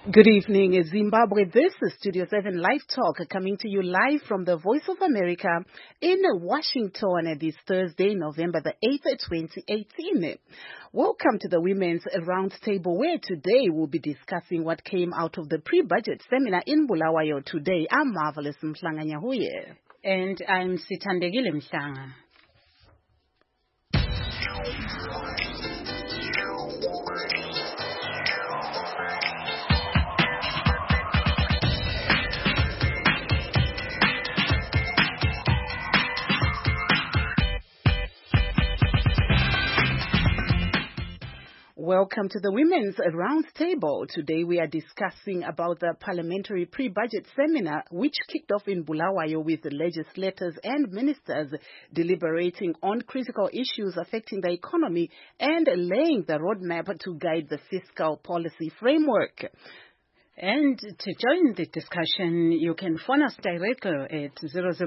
Good evening, Zimbabwe. This is Studio 7 Live Talk coming to you live from the Voice of America in Washington this Thursday, November the 8th, 2018. Welcome to the Women's Roundtable, where today we'll be discussing what came out of the pre-budget seminar in Bulawayo today. I'm Marvelous Mhlanga Nyahuye. And I'm Sithandegile Mhlanga. Welcome to the Women's Roundtable. Today we are discussing about the parliamentary pre-budget seminar which kicked off in Bulawayo with legislators and ministers deliberating on critical issues affecting the economy and laying the roadmap to guide the fiscal policy framework. And to join the discussion, you can phone us directly at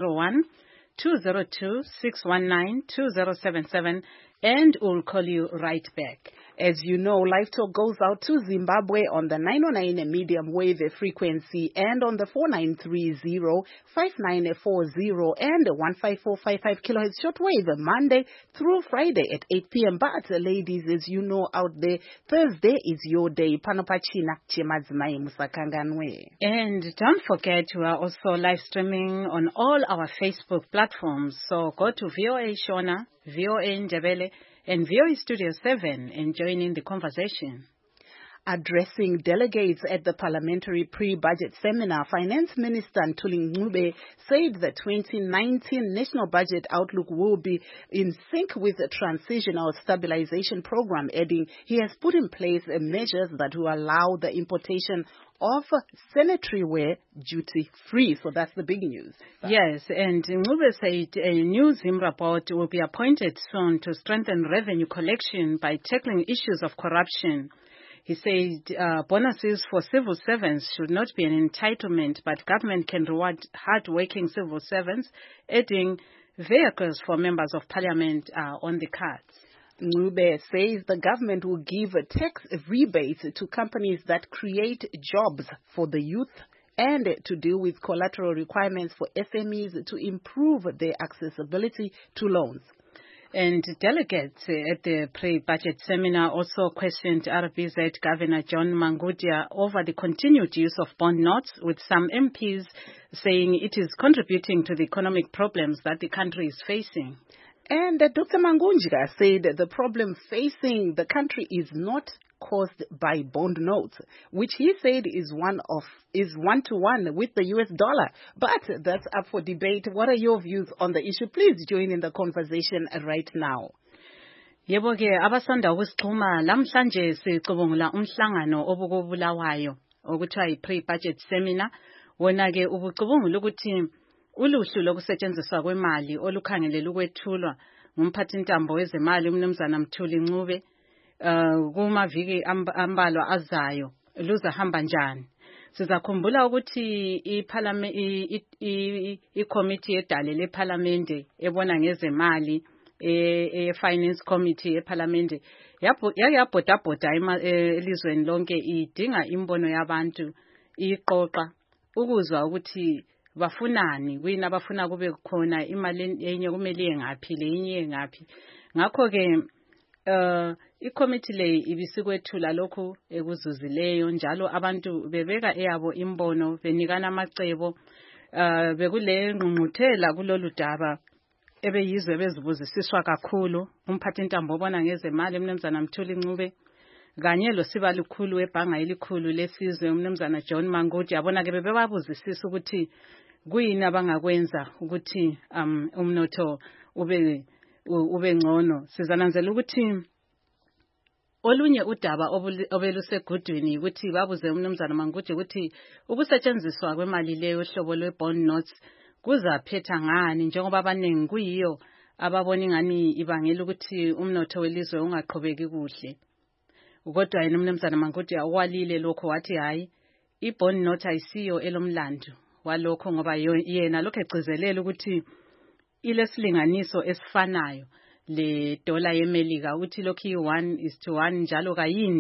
001-202-619-2077 and we'll call you right back. As you know, Live Talk goes out to Zimbabwe on the 909 medium wave frequency and on the 4930, 5940 and 15455 kilohertz shortwave Monday through Friday at 8 p.m. But ladies, as you know out there, Thursday is your day. Panopachina chemazimai musakanganwe. And don't forget, we are also live streaming on all our Facebook platforms. So go to VOA Shona, VOA Ndebele, and VOA Studio 7 and join in the conversation. Addressing delegates at the parliamentary pre-budget seminar, Finance Minister Ntuli Ncube said the 2019 national budget outlook will be in sync with the transitional stabilization program, adding he has put in place measures that will allow the importation of sanitary ware duty-free. So that's the big news. Yes, and Ncube said a new Zimbabwe board will be appointed soon to strengthen revenue collection by tackling issues of corruption. He said bonuses for civil servants should not be an entitlement, but government can reward hard-working civil servants, adding vehicles for members of parliament are on the cards. Ncube says the government will give tax rebates to companies that create jobs for the youth and to deal with collateral requirements for SMEs to improve their accessibility to loans. And delegates at the pre-budget seminar also questioned RBZ Governor John Mangudia over the continued use of bond notes, with some MPs saying it is contributing to the economic problems that the country is facing. And Dr. Mangunjika said the problem facing the country is not caused by bond notes, which he said is one-to-one with the US dollar. But that's up for debate. What are your views on the issue? Please join in the conversation right now. Yebo ke abasanda ukusixhuma lamhlanje sicubungula umhlangano obukubulawayo okuthiwa yi-pre-budget seminar. Wona ke ubucubungula ukuthi uluhlu lokusetshenziswa kwemali olukhangelele ukwethulwa ngumphathintambo wezemali uMnumzana Mthuli Ncube kumaviki ambalwa azayo luzahamba njani. Sizakhumbula ukuthi i-committee yedale leParliament ebona ngezemali finance committee yeParliament yabhodabhoda elizweni lonke idinga imbono yabantu iqoqa ukuzwa ukuthi bafunani kuyini abafuna kube khona imali enye kumele engaphi lenye engaphi. Ngakho ke i-committee le ibisikwethula lokhu ekuzuzileyo, njalo abantu bebeka eyabo imbono benikana amacebo bekule ngqungquthela kulolu daba ebeyizwe bezibuzisiswa kakhulu umphathintambo obona ngezemali uMnumzana Mthuli Ncube kanye losiba likhulu webhanga elikhulu lesizwe uMnumzana John Mangudia yabona ke bebabuzisisa ukuthi kuyini abangakwenza ukuthi umnotho ube ngcono. Sizananzela ukuthi olunye udaba obelusegudwini ukuthi babuze uMnumzana Mangudia ukuthi ukusetshenziswa kwemali leyo hlobo lwe-bond notes kuzaphetha ngani, njengoba abaningi kuyiyo ababona ingani ibangela ukuthi umnotho welizwe ungaqhubeki kuhle. Kodwa yena uMnumzana Mangudia walile lokho wathi hayi, i-bond note ayisiyo elomlando walokho, ngoba yena lokho egcizelela ukuthi ilesilinganiso esifanayo le dollar yeMelika uthi lokhu 1:1 njalo kayindawo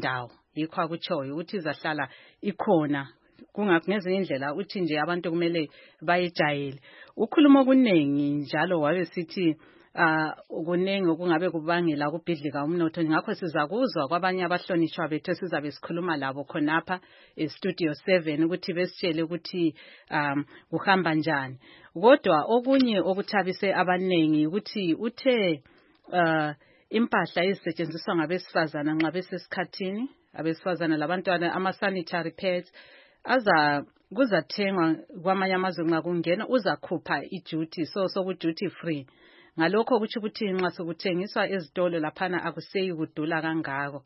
yikho akutshoyo ukuthi izahlala ikhona kungakungezinye indlela uthi nje abantu kumele bayijayele. Ukhuluma okuningi njalo wabe sithi ukunengi okungabe kubangela ukubhidlika umnotho ngakho sizakuzwa kwabanye abahlonishwa bethu sizabe sikhuluma labo khonapha eStudio 7 ukuthi besitshele ukuthi kuhamba njani. Kodwa okunye okuthabise abanengi ukuthi uthe impahla ezisetshenziswa ngabesifazana nxa besesikhathini abesifazana labantwana ama-sanitary pads kuzathengwa kwamanye amazwe nxa kungena uzakhupha i-duty soku duty free. Ngalokho kuthi ukuthi nxa sokuthengiswa ezitolo laphana akuseyi kudula kangako.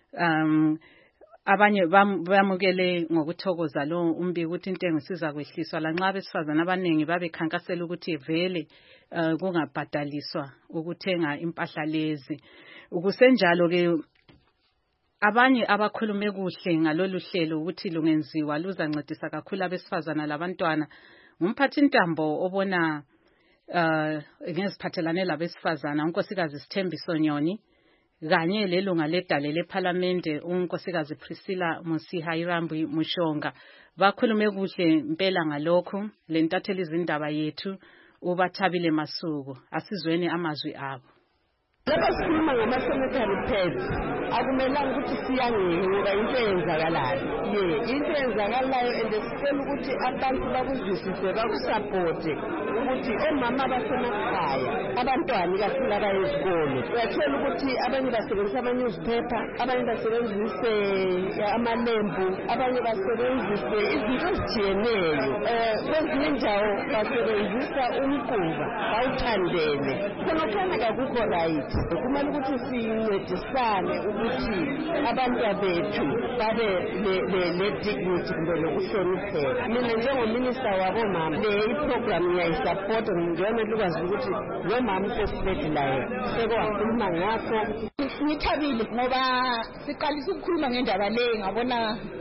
Abanye bamukele ngokuthokoza lo umbiko ukuthi intengo isiza kwehliswa lanxa abesifazana abanengi babekhankasela ukuthi vele kungabhadaliswa ukuthenga impahla lezi. Ukusenjalo ke abanye abakhulume kuhle ngalolu hlelo ukuthi lungenziwa luzancedisa kakhulu abesifazana labantwana ngumphathintambo obona ngeziphathelane labesifazana unkosikazi Sithembiso Nyoni kanye lelunga ledale leParlamente unkosikazi Priscilla Musihayirambu Mushonga bakhulume kuhle impela ngalokho lentatheli izindaba yethu uBathabile Masuku asizweni amazwi abo. Lapha sikhuluma ngama-sanitary pads akumelanga ukuthi siyangeke ngoba into eyenzakalayo into eyenzakalayo and sicela ukuthi abantu bakuzwisise bakusapote ukuthi omama basemakhaya abantwana ikakhulu abaye ezikolo uyathola ukuthi abanye basebenzisa ama-newspaper abanye basebenzise amalembu abanye basebenzise izinto ezijiyeneyo kwezinye indawo basebenzisa umquba bawuthandele khonakhona kakukho right. Kumele ukuthi sincedisane ukuthi abantwana bethu babe le-dignity kumbe lokuhlonipheka. Mina njengominista wabomama i-program ngiyayisapota ngiyona lukwazi ukuthi lo mama uSesifeti laye sekowakhuluma ngakho. Ngithabile ngoba siqalisa ukukhuluma ngendaba le ngabona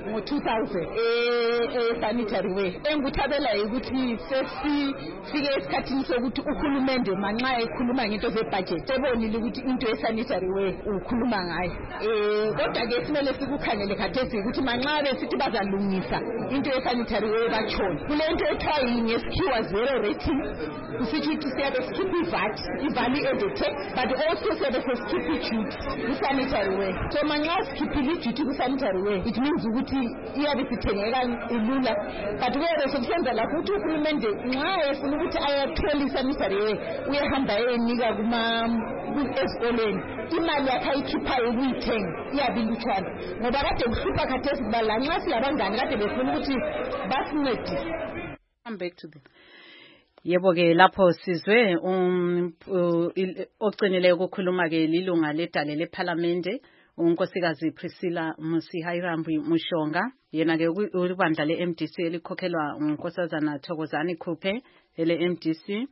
ngo-2000 sanitary way engikuthabela ukuthi sesifike esikhathini sokuthi uhulumende manxa ekhuluma ngento zebudget sebonile ukuthi into ye-sanitary way ukhuluma ngayo kodwa-ke simele sikukhangele khathesi ukuthi manxa besithi bazalungisa into ye-sanitary way batshona kule nto ethiwa ngesikhiwa zero rating kusithi ukuthi siyabe sikhipha i-value added tax but also siyabe sesikhipha i-duty ku-sanitary way. So manxa sikhiphile i-duty ku-sanitary way it means ukuthi iyabe sithengeka ilula but kuyabe sekusenza lapho ukuthi uhulumende nxa efuna ukuthi ayathola i-sanitary way uyahamba enika ezikolweni imali yakhe ayikhiphayo ukuyithenga iyabe ilutshwana ngoba kade kuhlupha khathesi kuba lanxa silabangane kade befuna ukuthi basincedise. Come back to the yebo ke lapho sizwe ocinile ukukhuluma ke lilunga ledale leParlamente unkosikazi Priscilla Musihayirambu Mushonga yena ke ubandla leMDC elikhokhelwa unkosazana Thokozani Khuphe ele-MDC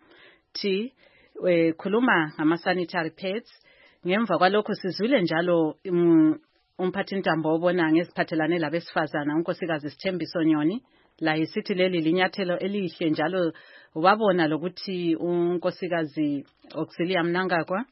khuluma ngama-sanitary pads. Ngemva kwalokho sizwile njalo umphathintambo obona ngeziphathelane labesifazana unkosikazi Sithembiso Nyoni la isithi leli linyathelo elihle njalo wabona lokuthi unkosikazi Auxilia Mnangagwa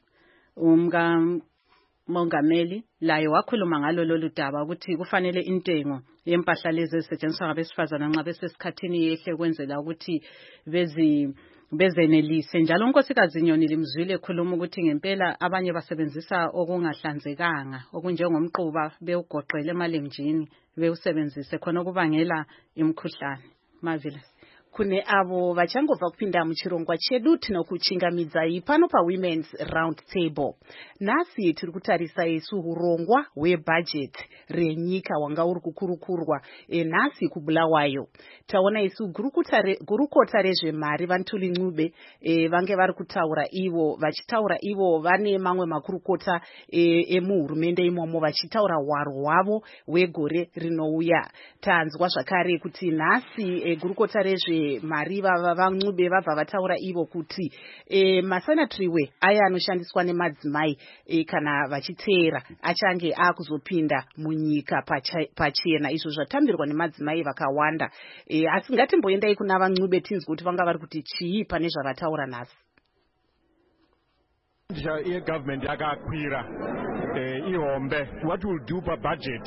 mongameli laye wakhuluma ngalo lolu daba ukuthi kufanele intengo yempahla lezi ezisetshenziswa ngabesifazana nxa besesikhathini yehle kwenzela ukuthi bezenelise njalo unkosikazi Nyoni limzwile ekhuluma ukuthi ngempela abanye basebenzisa okungahlanzekanga okunjengomquba bewugoqele emalenjini bewusebenzise khona okubangela imkhuhlane. Marvelous. Kune avo vachangobva kupinda muchirongwa chedu tinokuchingamidzai pano paWomen's Round Table. Nhasi tiri kutarisa isu urongwa hwebudget renyika wanga uri kukurukurwa nhasi kuBulawayo. Taona isu gurukota rezvemari Vantuli Ncube vange vari kutaura ivo vachitaura ivo vane mamwe makurukota emuhurumende imomo vachitaura hwaro hwavo hwegore rinouya. Tanzwa zvakare kuti nhasi gurukota rezve mari vaNcube vabva vataura ivo kuti masanitary way aya anoshandiswa nemadzimai kana vachiteera achange akuzopinda munyika pachena izvo zvatambirwa nemadzimai vakawanda asi ngatimboendai kuna vaNcube tinzwe kuti vanga vari kuti chii pane zvavataura nhasi. Government yakakwira iho Gombe, what we'll do per budget,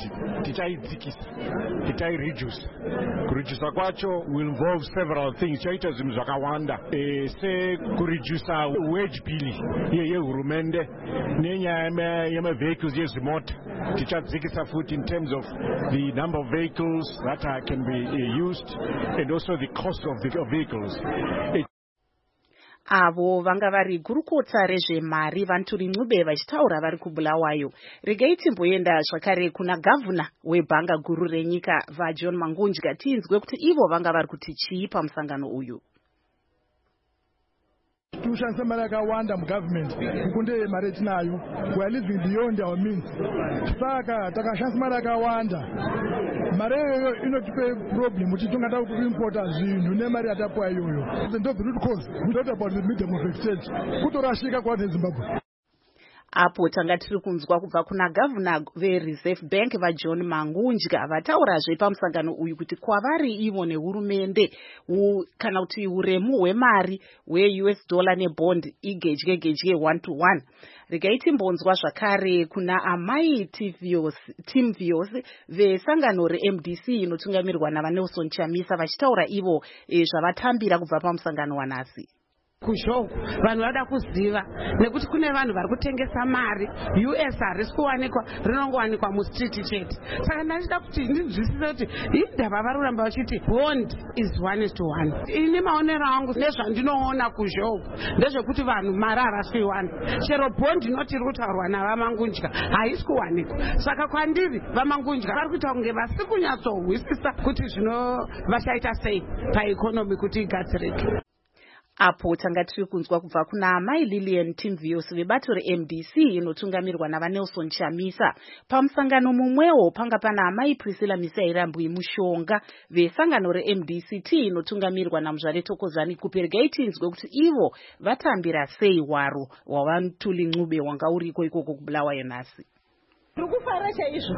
titai reduce. Reduce kwacho will involve several things. Chaita zimzakawanda. Say reduce our wage bill. Ye urumende. Nenya yama vehicles yezimot. Tichadzikisa foot in terms of the number of vehicles that can be used and also the cost of the vehicles. Avo vanga vari gurukota rezvemari Vanturi Ncube vachitaura vari kuBulawayo. Regai timboenda zvakare kuna gavhuna webhanga guru renyika vaJohn Mangunja tinzwe kuti ivo vanga vari kuti chii pamusangano uyu. Kushandisa mari yakawanda mugovernment ukunde mari tinayo, we are living beyond our means. Saka takashandisa mari yakawanda, mari iyoyo inotipe problem kuti tongada kuimporta zvinhu nemari yatapuwa iyoyo. The root cause we talked about the medium of exchange kutorashika kwaZimbabwe. Apo tanga tiri kunzwa kubva kuna gavhuna veReserve Bank vaJohn Mangunja vataurazve pamusangano uyu kuti kwavari ivo nehurumende kana kuti uremu hwemari hweUS dollar nebond igedye 1 to 1. Regai timbonzwa zvakare kuna amai Tim Vyosi vesangano reMDC inotungamirwa naVanelson Chamisa vachitaura ivo zvavatambira kubva pamusangano wanhasi. Kushoko vanhu vada kuziva nekuti kune vanhu vari kutengesa mari US harisi kuwanikwa rinongowanikwa mustreet chete. Saka ndachida kuti ndinzwisise kuti indaba vari kuramba vachiti bond is 1:1. Ini maonero angu nezvandinoona kushoko ndezvekuti vanhu mari harasiwana. Chero bond inoti iri kutaurwa navaMangunja haisi kuwanikwa. Saka kwandiri vaMangunja vari kuita kunge vasi kunyatsohwisisa kuti zvino vachaita sei paekonomi kuti igadzirike. Apo tanga tiri kunzwa kubva kuna amai Lillian Tim Vyosi vebato reMDC inotungamirwa naVanelson Chamisa. Pamusangano mumwewo panga pana amai Priscilla Misayirambwi Mushonga vesangano reMDCT inotungamirwa naMuzvare Tokozani Kuperegai tinzwe kuti ivo vatambira sei waro waVantuli Ncube wanga uriko ikoko kuBulawayo nhasi. Rukufara chaizvo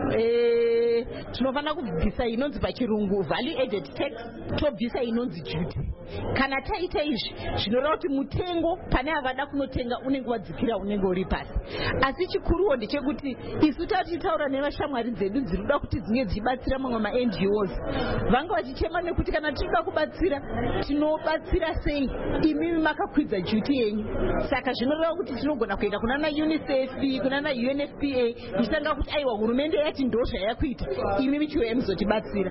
tinofana kubvisa inonzi pachirungu value added tax, tobvisa inonzi duty. Kana taita izvi zvinoreva kuti mutengo pane avada kunotenga unenge wadzikira unenge uri pasi. Asi chikuruwo ndechekuti isu tichitaura nevashamwari dzedu dzirikuda kuti dzinge dzibatsira mamwe maNGOs vanga vachichema nekuti kana tirikuda kubatsira tinobatsira sei imimi makakwidza duty yenyu. Saka zvinoreva kuti tinogona kuenda kuna UNICEF kuna UNFPA kuti aiwa hurumende yati ndo zvayakuita imimi chiwe muzotibatsira.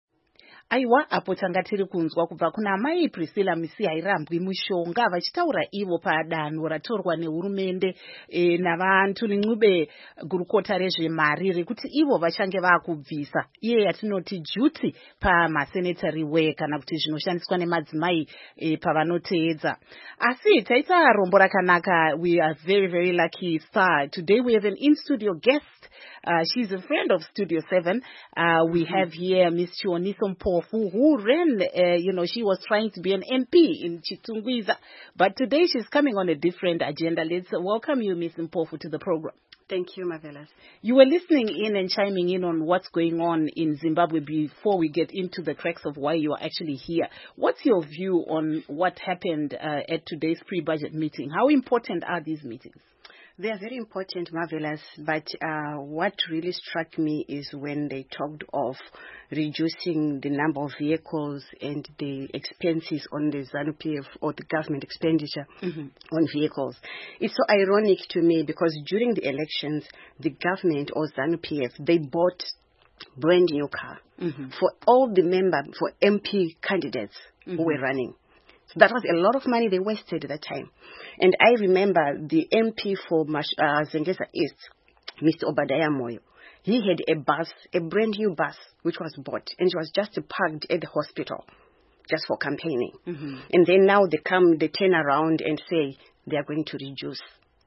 Aiwa apo tanga tiri kunzwa kubva kuna amai Priscilla Misayirambwi Mushonga vachitaura ivo padanho ratorwa nehurumende naVantuli Ncube gurukota rezvemari rekuti ivo vachange vakubvisa iye yatinoti duty pamasenetary wear kana kuti zvinoshandiswa nemadzimai pavanoteedza. Asi taita rombo rakanaka. We are very, very lucky. Today we have an in-studio guest. She's a friend of Studio 7. We have here Miss Chioniso Mpofu, who ran, she was trying to be an MP in Chitungwiza. But today she's coming on a different agenda. Let's welcome you, Miss Mpofu, to the program. Thank you, Marvelous. You were listening in and chiming in on what's going on in Zimbabwe before we get into the cracks of why you are actually here. What's your view on what happened at today's pre-budget meeting? How important are these meetings? They are very important, Marvelous, but what really struck me is when they talked of reducing the number of vehicles and the expenses on the ZANU-PF or the government expenditure on vehicles. It's so ironic to me because during the elections, the government or ZANU-PF, they bought brand new car for all the for MP candidates who were running. So that was a lot of money they wasted at that time. And I remember the MP for Zengeza East, Mr. Obadiah Moyo. He had a bus, a brand new bus, which was bought, and it was just parked at the hospital, just for campaigning. And then now they turn around and say they are going to reduce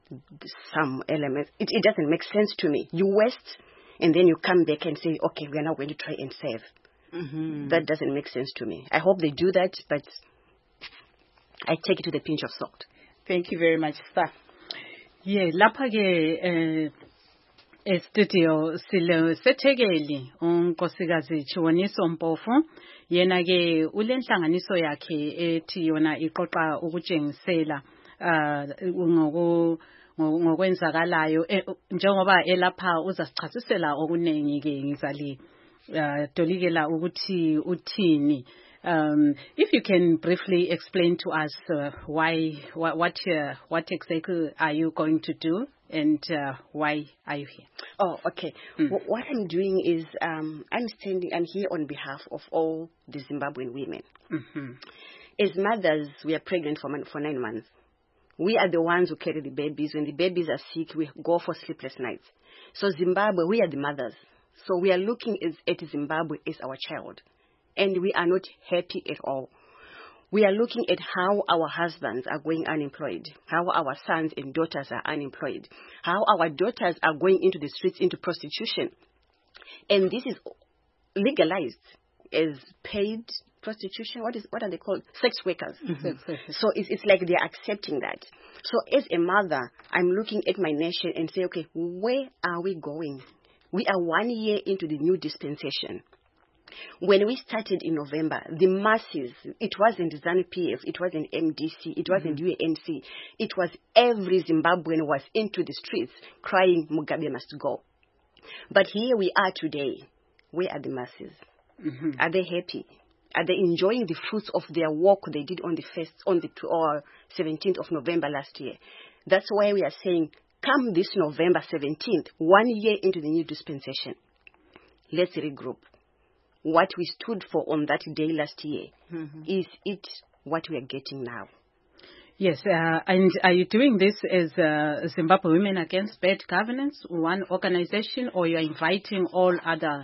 some elements. It doesn't make sense to me. You waste, and then you come back and say, okay, we are now going to try and save. That doesn't make sense to me. I hope they do that, but I take it with a pinch of salt. Thank you very much, sir. Yeah, lapha ke studio sile sethekeli unkosikazi Chioniso Mpofu yena ke ulenhlanganiso yakhe ethi yona iqoqa ukutshengisela ngokwenzakalayo njengoba elapha uzasichasisela okuningi ke ngizali tolikela ukuthi uthini. If you can briefly explain to us what exactly are you going to do and why are you here? Oh, okay. What I'm doing is I'm here on behalf of all the Zimbabwean women. As mothers, we are pregnant for 9 months. We are the ones who carry the babies. When the babies are sick, we go for sleepless nights. So Zimbabwe, we are the mothers. So we are looking at Zimbabwe as our child. And we are not happy at all. We are looking at how our husbands are going unemployed, how our sons and daughters are unemployed, how our daughters are going into the streets, into prostitution. And this is legalized as paid prostitution. What are they called? Sex workers. So it's like they're accepting that. So as a mother, I'm looking at my nation and say, okay, where are we going? We are 1 year into the new dispensation. When we started in November, the masses, it wasn't ZANU-PF, it wasn't MDC, it wasn't UNC, it was every Zimbabwean was into the streets crying, Mugabe must go. But here we are today. Where are the masses? Are they happy? Are they enjoying the fruits of their work they did on the 17th of November last year? That's why we are saying, come this November 17th, 1 year into the new dispensation, let's regroup. What we stood for on that day last year, is it what we are getting now? Yes, and are you doing this as Zimbabwe Women Against Bad Governance, one organization, or you are inviting all other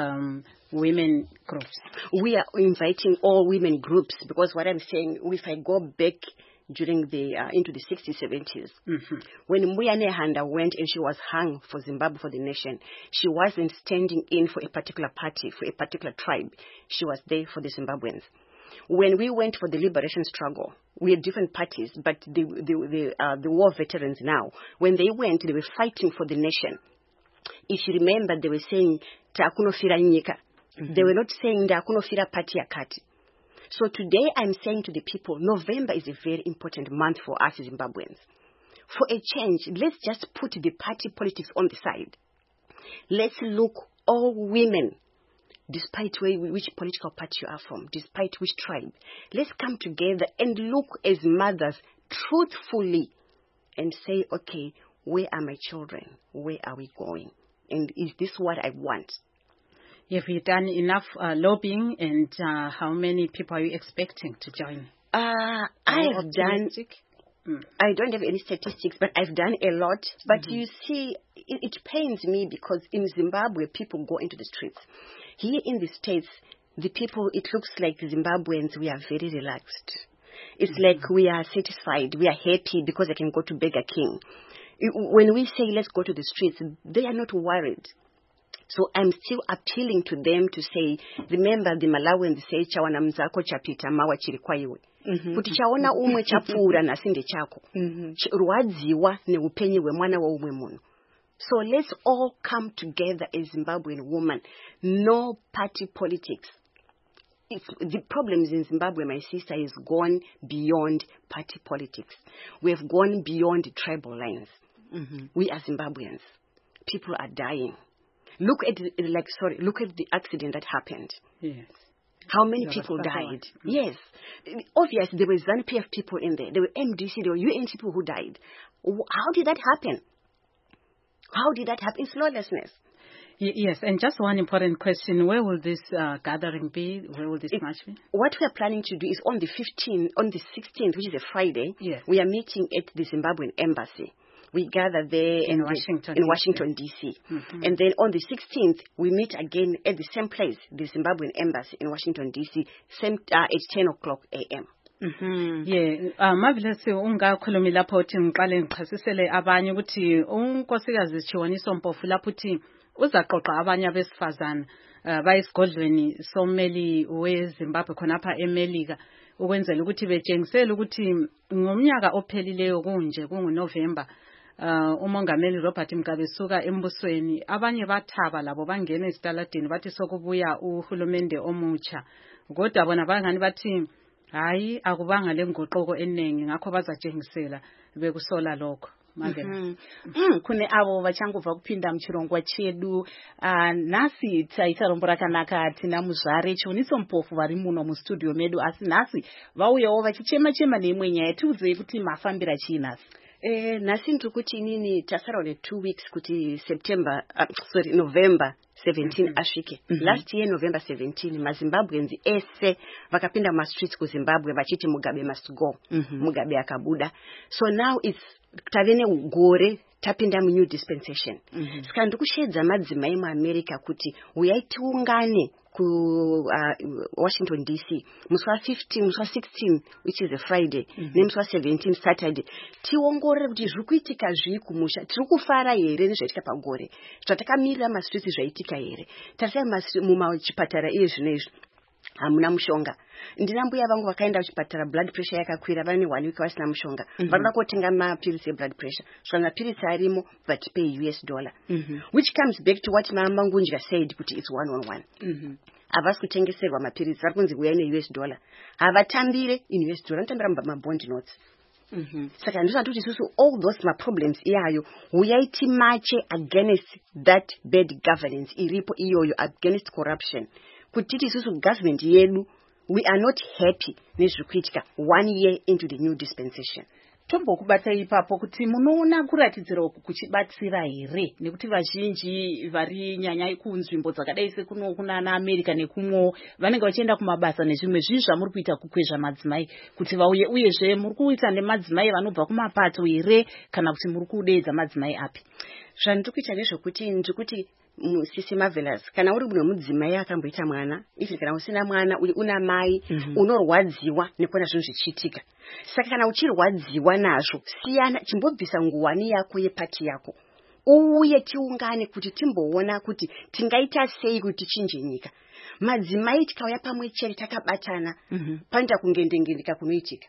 women groups? We are inviting all women groups because what I'm saying, if I go back during into the 60s, 70s, when Muyane Handa went and she was hung for Zimbabwe, for the nation, she wasn't standing in for a particular party, for a particular tribe. She was there for the Zimbabweans. When we went for the liberation struggle, we had different parties, but the war veterans now, when they went, they were fighting for the nation. If you remember, they were saying, Takunofira Nyika. They were not saying, Takunofira Party Akati. So today I'm saying to the people, November is a very important month for us Zimbabweans. For a change, let's just put the party politics on the side. Let's look all women, despite which political party you are from, despite which tribe. Let's come together and look as mothers truthfully and say, okay, where are my children? Where are we going? And is this what I want? Have you done enough lobbying, and how many people are you expecting to join? I have done. I don't have any statistics, but I've done a lot. But you see, it pains me because in Zimbabwe, people go into the streets. Here in the States, the people, it looks like Zimbabweans, we are very relaxed. It's like we are satisfied, we are happy because I can go to Burger King. When we say let's go to the streets, they are not worried. So I'm still appealing to them to say, remember the Malawians say, chawana mzako chapita mawa chirikwaiwe. Kuti chaona umwe chapura nasinde chako. Rwadziwa ne upenyi we mwana wa umwe muno. So let's all come together as Zimbabwean women. No party politics. The problems in Zimbabwe, my sister, is gone beyond party politics. We have gone beyond tribal lines. We are Zimbabweans. People are dying. Look at the accident that happened. Yes. How many people died? Yes. Obviously, there were ZANU-PF people in there. There were MDC, there were UN people who died. How did that happen? How did that happen? It's lawlessness. Yes, and just one important question. Where will this gathering be? Where will this march be? What we are planning to do is on the 16th, which is a Friday, we are meeting at the Zimbabwean Embassy. We gather there in Washington, D.C. And then on the 16th, we meet again at the same place, the Zimbabwean Embassy in Washington, D.C., same at 10 o'clock a.m. Marvelous ungakhulumi lapho uthi ngiqale ngichasisele abanye ukuthi unkosikazi Chiwaniso Mpofu lapho uthi uzaqoqa abanye abesifazana bayisigodlweni sommeli weZimbabwe khonapha eMelika ukwenzela ukuthi betshengisele ukuthi ngomnyaka ophelileyo kunje kunguNovember umongameli Robert Mugabe suka embusweni abanye bathaba labo bangena esitaladini bathi sokubuya uhulumende omutsha kodwa bona bangani bathi hayi akubanga lengoqoko enengi ngakho bazatshengisela bekusola lokho Mavela. Kune avo vachangobva kupinda muchirongwa chedu. Nhasi taita rombo rakanaka, tina muzvare Chioniso Mpofu vari muno mustudio medu, asi nhasi vauyawo vachichema-chema neimwe nyaya. Tiudzei kuti mafambira chii nhasi? Nhasi ndiri kuti inini tasara 2 weeks kuti November 17 asvike. Last year November 17 maZimbabweans ese vakapinda mastreets kuZimbabwe vachiti Mugabe must go. Mugabe akabuda. So now it's tavene gore tapinda mu new dispensation. Saka ndikushedza madzimai muAmerica kuti uyai tiungane ku Washington DC muswa 15 muswa 16 which is a Friday nemuswa 17 Saturday tiongorere kuti zvikuitika zvii kumusha, tiri kufara here nezvaitika pagore, zvatakamira mastreets zvaitika here, tarisai mumachipatara iye zvinezvi hamuna mushonga. Ndina mbuya vangu vakaenda kuchipatara blood pressure yakakwira, vane 1 week vasina mushonga, vanoda kotenga mapirisi eblood pressure, zvona mapirisi arimo but pay $, which comes back to what mama Ngunja said kuti it's 1-on-1. Havasi kutengeserwa mapirisi, vari kunzi uyai $, havatambire in $, vanotambira mabond notes. Saka ndizvo kuti isusu all those problems iyayo uyai timache against that bad governance iripo iyoyo, against corruption, kuti isusu government yedu we are not happy nezvikuitika 1 year into the new dispensation. Tombokubata ipapo kuti munoona kuratidzira uku kuchibatsira here, nekuti vazhinji vari nyanya kunzvimbo dzakadai sekuno kuna America nekumwo vanenge vachienda kumabasa nezvimwe zvinhu zvamuri kuita kukwezva madzimai kuti vauye, uyezve muri kuita nemadzimai vanobva kumapato here kana kuti muri kudeedza madzimai api? Zvandiri kuita nezvokuti ndikuti Sisi Marvelous, kana uri mudzimai akamboita mwana, ifi kana usina mwana una mai, unorwadziwa nekuona zvinhu zvichiitika. Saka kana uchirwadziwa nazvo, siyana chimbobvisa nguwani yako yepati yako. Uye tiungane kuti timboona kuti tingaita sei kuti chinje nyika. Madzimai tikauya pamwe chete takabatana, panda kungendengendeka kunoitika.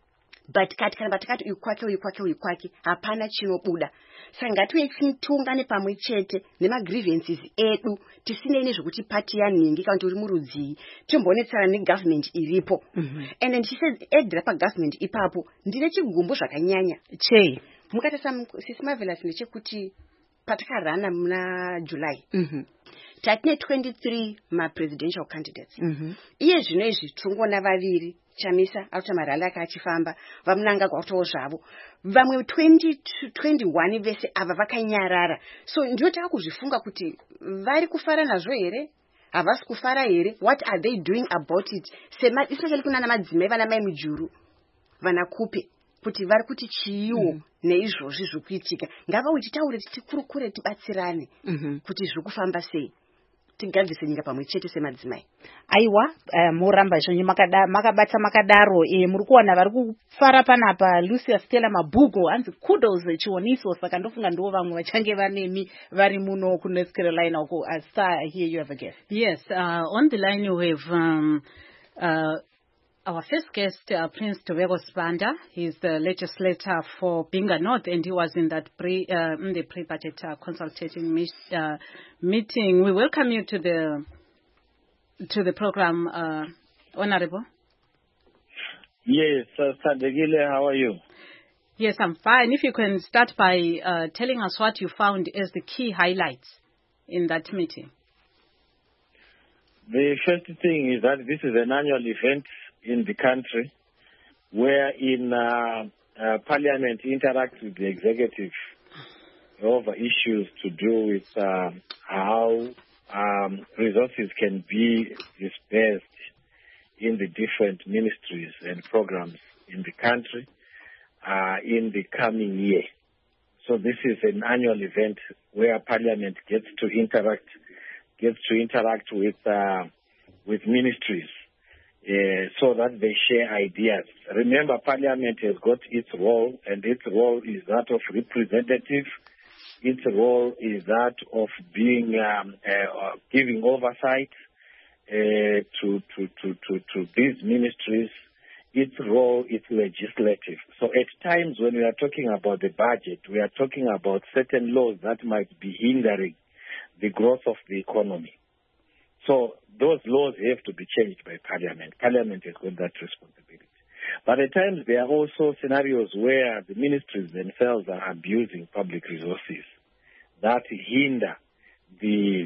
But kana batakati uyu kwake hapana chinobuda. Saka ngatiuye tiungane pamwe chete nema grievances edu, tisinei nezvokuti pati yaningi kana kuti uri murudzii, timbonetsana negovernment iripo. And ndichisedera pagovernment ipapo ndine chigumbu zvakanyanya chei mukatasa Sisi Marvelous ndechekuti patakarana muna July tatine 23 ma-presidential candidates. Iye zvino izvi tongona vaviri, Chamisa auta marali akachifamba, vamunanga kwatowo zvavo, vamwe 21 vese ava vakanyarara. So ndinotaka kuzvifunga kuti vari kufara nazvo here, havasi kufara here, what are they doing about it? Especially kunana madzimai vana mai mujuru vana kupe kuti vari kuti chiiwo neizvozvi zvikuitika, ngavauye titaure tikurukure tibatsirane kuti zviri kufamba sei, tigadzise nyika pamwe chete semadzimai. Aiwa, moramba izvonyi makabata makadaro, muri kuwana vari kufara panapa Lucia Stella Mabhugo, hanzi kudos Chioniso, saka ndofunga ndivo vamwe vachange vanemi vari muno ku North Carolina uko. Sir, here you have a guest. Yes, on the line we have our first guest, Prince Tobeko Sibanda. He's the legislator for Binga North, and he was in that the pre-budget consultation meeting. We welcome you to the program, Honorable. Yes, Sadegile, how are you? Yes, I'm fine. If you can start by telling us what you found as the key highlights in that meeting. The first thing is that this is an annual event in the country wherein Parliament interacts with the executive over issues to do with how resources can be dispersed in the different ministries and programs in the country in the coming year. So this is an annual event where Parliament gets to interact with ministries so that they share ideas. Remember, Parliament has got its role, and its role is that of representative. Its role is that of being giving oversight to these ministries. Its role is legislative. So at times when we are talking about the budget, we are talking about certain laws that might be hindering the growth of the economy. So those laws have to be changed by Parliament. Parliament has got that responsibility. But at times there are also scenarios where the ministries themselves are abusing public resources that hinder the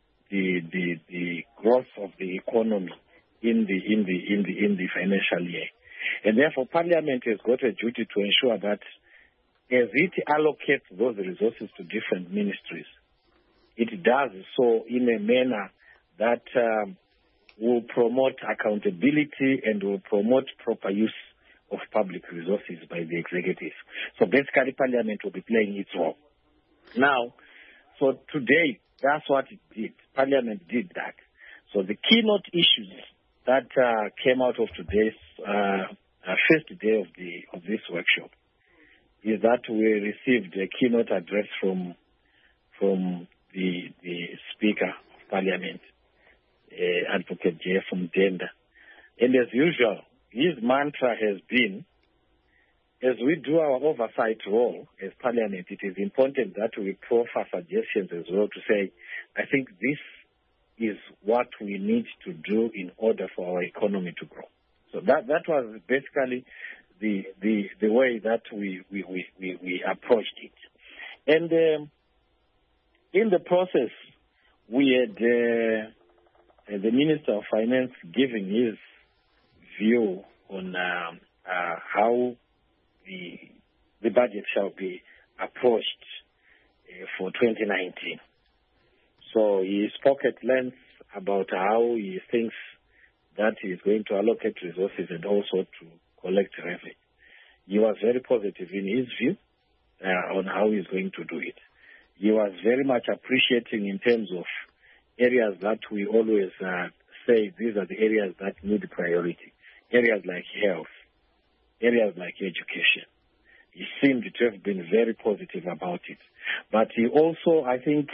growth of the economy in the financial year. And therefore Parliament has got a duty to ensure that as it allocates those resources to different ministries, it does so in a manner that will promote accountability and will promote proper use of public resources by the executive. So basically Parliament will be playing its role. Now, so today, that's what it did. Parliament did that. So the keynote issues that came out of today's first day of this workshop is that we received a keynote address from the Speaker of Parliament, Advocate J.F. Mdenda. And as usual, his mantra has been, as we do our oversight role as Parliament, it is important that we proffer suggestions as well to say, I think this is what we need to do in order for our economy to grow. So that was basically the way that we approached it. And in the process, we had the Minister of Finance giving his view on how the budget shall be approached for 2019. So he spoke at length about how he thinks that he is going to allocate resources and also to collect revenue. He was very positive in his view on how he is going to do it. He was very much appreciating in terms of areas that we always say these are the areas that need priority. Areas like health, areas like education. He seemed to have been very positive about it. But he also, I think,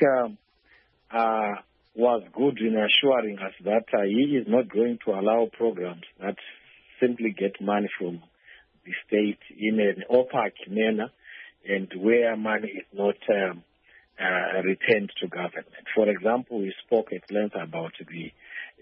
was good in assuring us that he is not going to allow programs that simply get money from the state in an opaque manner and where money is not returned to government. For example, we spoke at length about the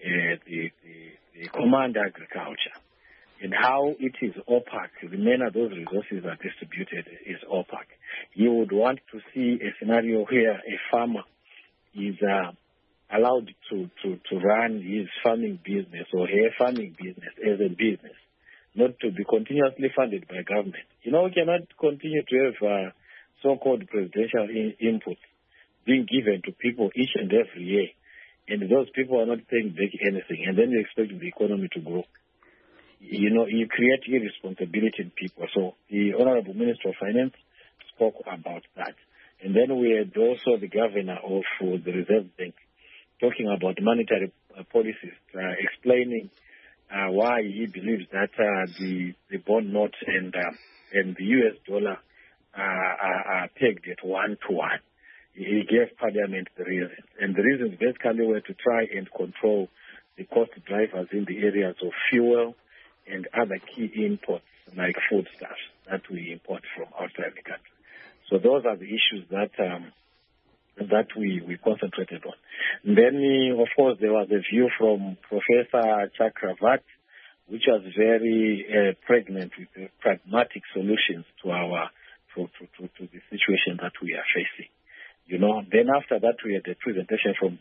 command agriculture and how it is opaque. The manner those resources are distributed is opaque. You would want to see a scenario where a farmer is allowed to run his farming business or her farming business as a business, not to be continuously funded by government. You know, we cannot continue to have so-called presidential inputs being given to people each and every year, and those people are not paying back anything, and then you expect the economy to grow. You know, you create irresponsibility in people. So the Honorable Minister of Finance spoke about that. And then we had also the governor of the Reserve Bank talking about monetary policies, explaining why he believes that the bond note and the US dollar are pegged at 1-to-1. He gave Parliament the reasons. And the reasons basically were to try and control the cost drivers in the areas of fuel and other key imports like foodstuffs that we import from outside the country. So those are the issues that we concentrated on. And then, of course, there was a view from Professor Chakravarty, which was very pregnant with pragmatic solutions to to the situation that we are facing. You know, then after that we had a presentation from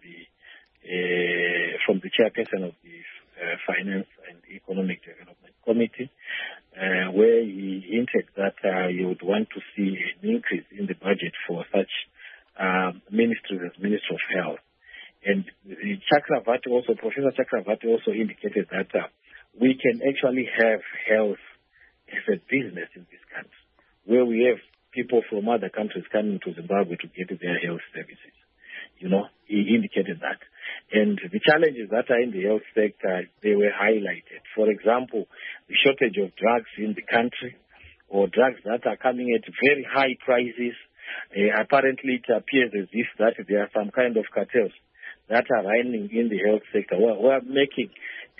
the chairperson of the Finance and Economic Development Committee, where he hinted that he would want to see an increase in the budget for such ministries as Ministry of Health. And Professor Chakravarty also indicated that we can actually have health as a business in this country, where we have people from other countries coming to Zimbabwe to get their health services. You know, he indicated that. And the challenges that are in the health sector, they were highlighted. For example, the shortage of drugs in the country, or drugs that are coming at very high prices. Apparently, it appears as if that there are some kind of cartels that are running in the health sector. We're making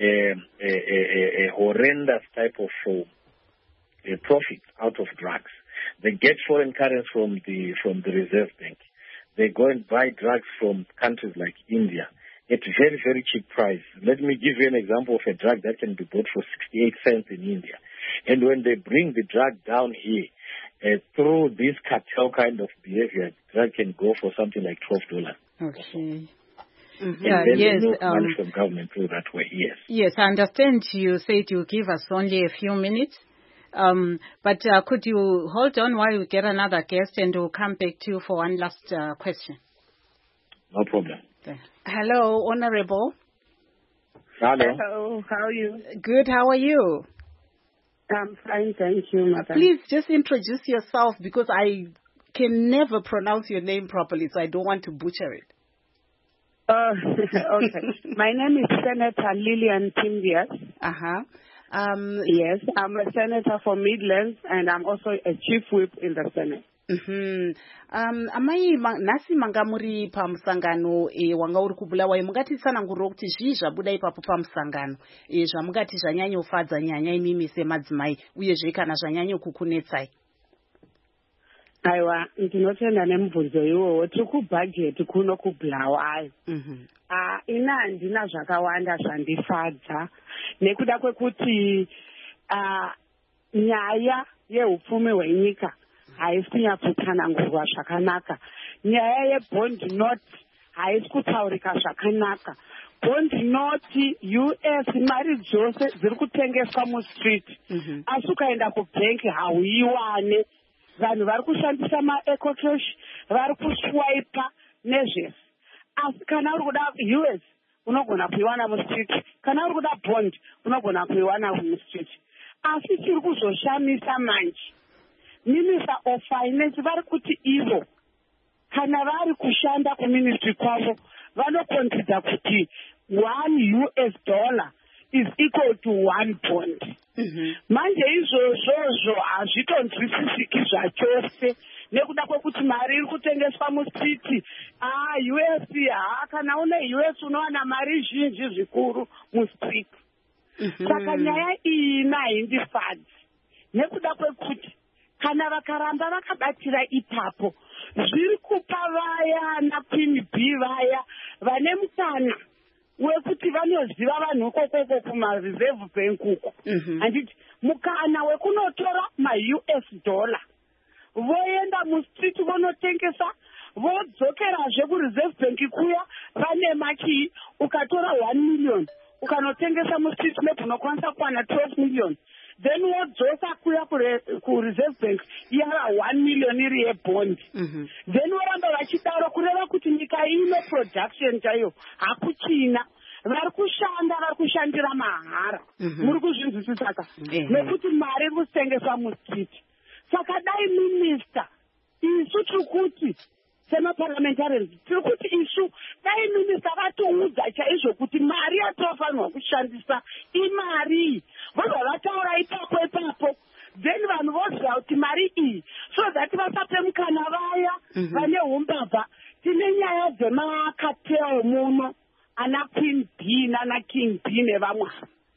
a horrendous type of profit out of drugs. They get foreign currency from the Reserve Bank. They go and buy drugs from countries like India at very, very cheap price. Let me give you an example of a drug that can be bought for 68 cents in India. And when they bring the drug down here, through this cartel kind of behavior, drug can go for something like $12. Okay. Mm-hmm. Yes. Money from government through that way. Yes. Yes, I understand. You said you give us only a few minutes. But could you hold on while we get another guest, and we'll come back to you for one last question. No problem. Hello, Honorable. Hello, how are you? Good, how are you? I'm fine, thank you, madam. Please just introduce yourself, because I can never pronounce your name properly, so I don't want to butcher it. Okay. My name is Senator Lillian Timbias. Uh-huh. Yes, I'm a senator for Midlands, and I'm also a chief whip in the Senate. Amai nasi mangamuri pamusangano wanga uri kubulawa mungati tsanangurira kuti zvii zvabuda ipapo pamusangano zvamungati zvanyanyofadza nyanya imimi semadzimai uyezve kana zvanyanyokukunetsai. Aiwa, ndinotenda nemubvunzo iwowo. Tiri kubhajeti kuno kubulawayo. Ina handina zvakawanda zvandifadza nekuda kwekuti nyaya yeupfumi hwenyika haisi kunyatsotsanangurwa zvakanaka. Nyaya yebond not haisi kutaurika zvakanaka. Bond not US mari dzose dziri kutengeswa mustreet, asi ukaenda kubhenki hauiwane. Vanhu vari kushandisa maecocash, vari kuswipa nezvese. Asi kana uri kuda US unogona kuiwana mustreet, kana uri kuda bond unogona kuiwana mustreet. Asi chiri kuzoshamisa manje, Minister of Finance vari kuti ivo kana vari kushanda kuministry kwavo vanokonzida kuti $1 is equal to 1 bond. Manje izvozvo hazvitonzwisisiki zvachose nekuda kwekuti mari iri kutengeswa mustreet. US kana une US unowana mari zhinji zvikuru mustreet. Saka nyaya iyi haindifadzi nekuda kwekuti kana vakaramba vakabatira ipapo zviri kupa vaya naQueen B vaya vane mukana wekuti vanoziva vanhu ukoko kumareserve bank uko. Handiti mukana wekunotora $US voenda mustreet vonotengesa vodzokerazve kureserve bank kuya vane maki ukatora 1 million ukanotengesa mustreet maybe unokwanisa kuwana 12 million. Then wodzosa kuya kureserve bank yava 1 million iri yebond. Then voramba vachidaro kureva kuti nyika ine production chayo hakuchina. Vari kushanda vari kushandira mahara. Muri kuzvinzwisisa ka? Nekuti mari iri kutengeswa mustreet. Saka dai minister isu tiri kuti semaparliamentarians tiri kuti isu dai minister vatiudza chaizvo kuti mari yatofanirwa kushandisa imari vobva vataura ipapo then vanhu voziva kuti mari iyi so that vasape mukana vaya vane umbavha. Tine nyaya dzemacartel muno ana Queen B nana King B nevamwe.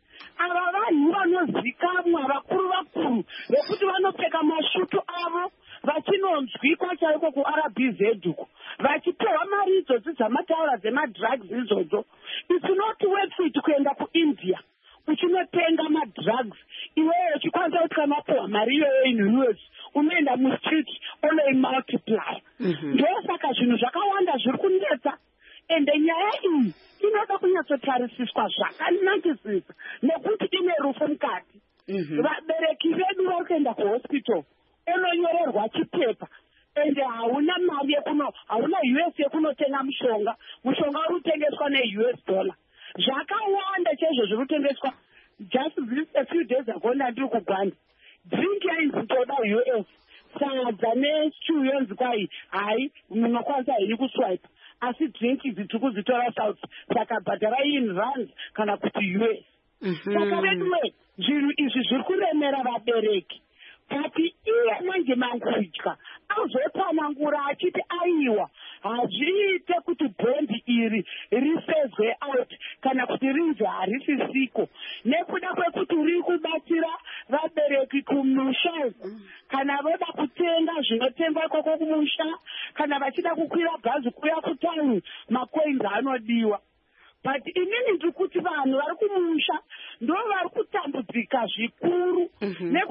Ava vanhu vanozikamwa vakuru vekuti vanopfeka masvutu avo vachinonzwikwa chaiko kuRBZ uko vachipewa mari idzodzi dzamataura dzemadrugs idzodzo. It's not worth it kuenda kuIndia uchinotenga madrugs iweyo uchikwanisa kuti kana wapiwa mari iyoyo in US unoenda mustreet unoimultiply. Ndosaka zvinhu zvakawanda zviri kunetsa. Ende nyaya iyi inoda kunyatsotarisiswa zvakanakisisa nekuti ine rufu mukati. Vabereki vedu vari kuenda kuhospital unonyorerwa chipepa ende hauna mari hauna US yekunotenga mushonga uri kutengeswa $US. Zvakawanda chaizvo zviri kutengeswa. Just a few days ago ndandiri kuGwanda drink yainzi toda US sadza nestew yonzi kwai hai munokwanisa hiri kuswipe asi drink idzi tiri kudzitora South saka bhadhara in rands kana kuti US. Saka veduwe zvinhu izvi zviri kuremera vabereki. Kati iye manje mangudya azotsanangura achiti aiwa hazviite kuti bhondi iri risezwe out kana kuti rinzi harisisiko nekuda kwekuti riri kubatsira vabereki kumusha kana voda kutenga zvinotengwa ikoko kumusha kana vachida kukwira bhazi kuya kutauni macoins anodiwa. But inini ndiri kuti vanhu vari kumusha ndo vari kutambudzika zvikuru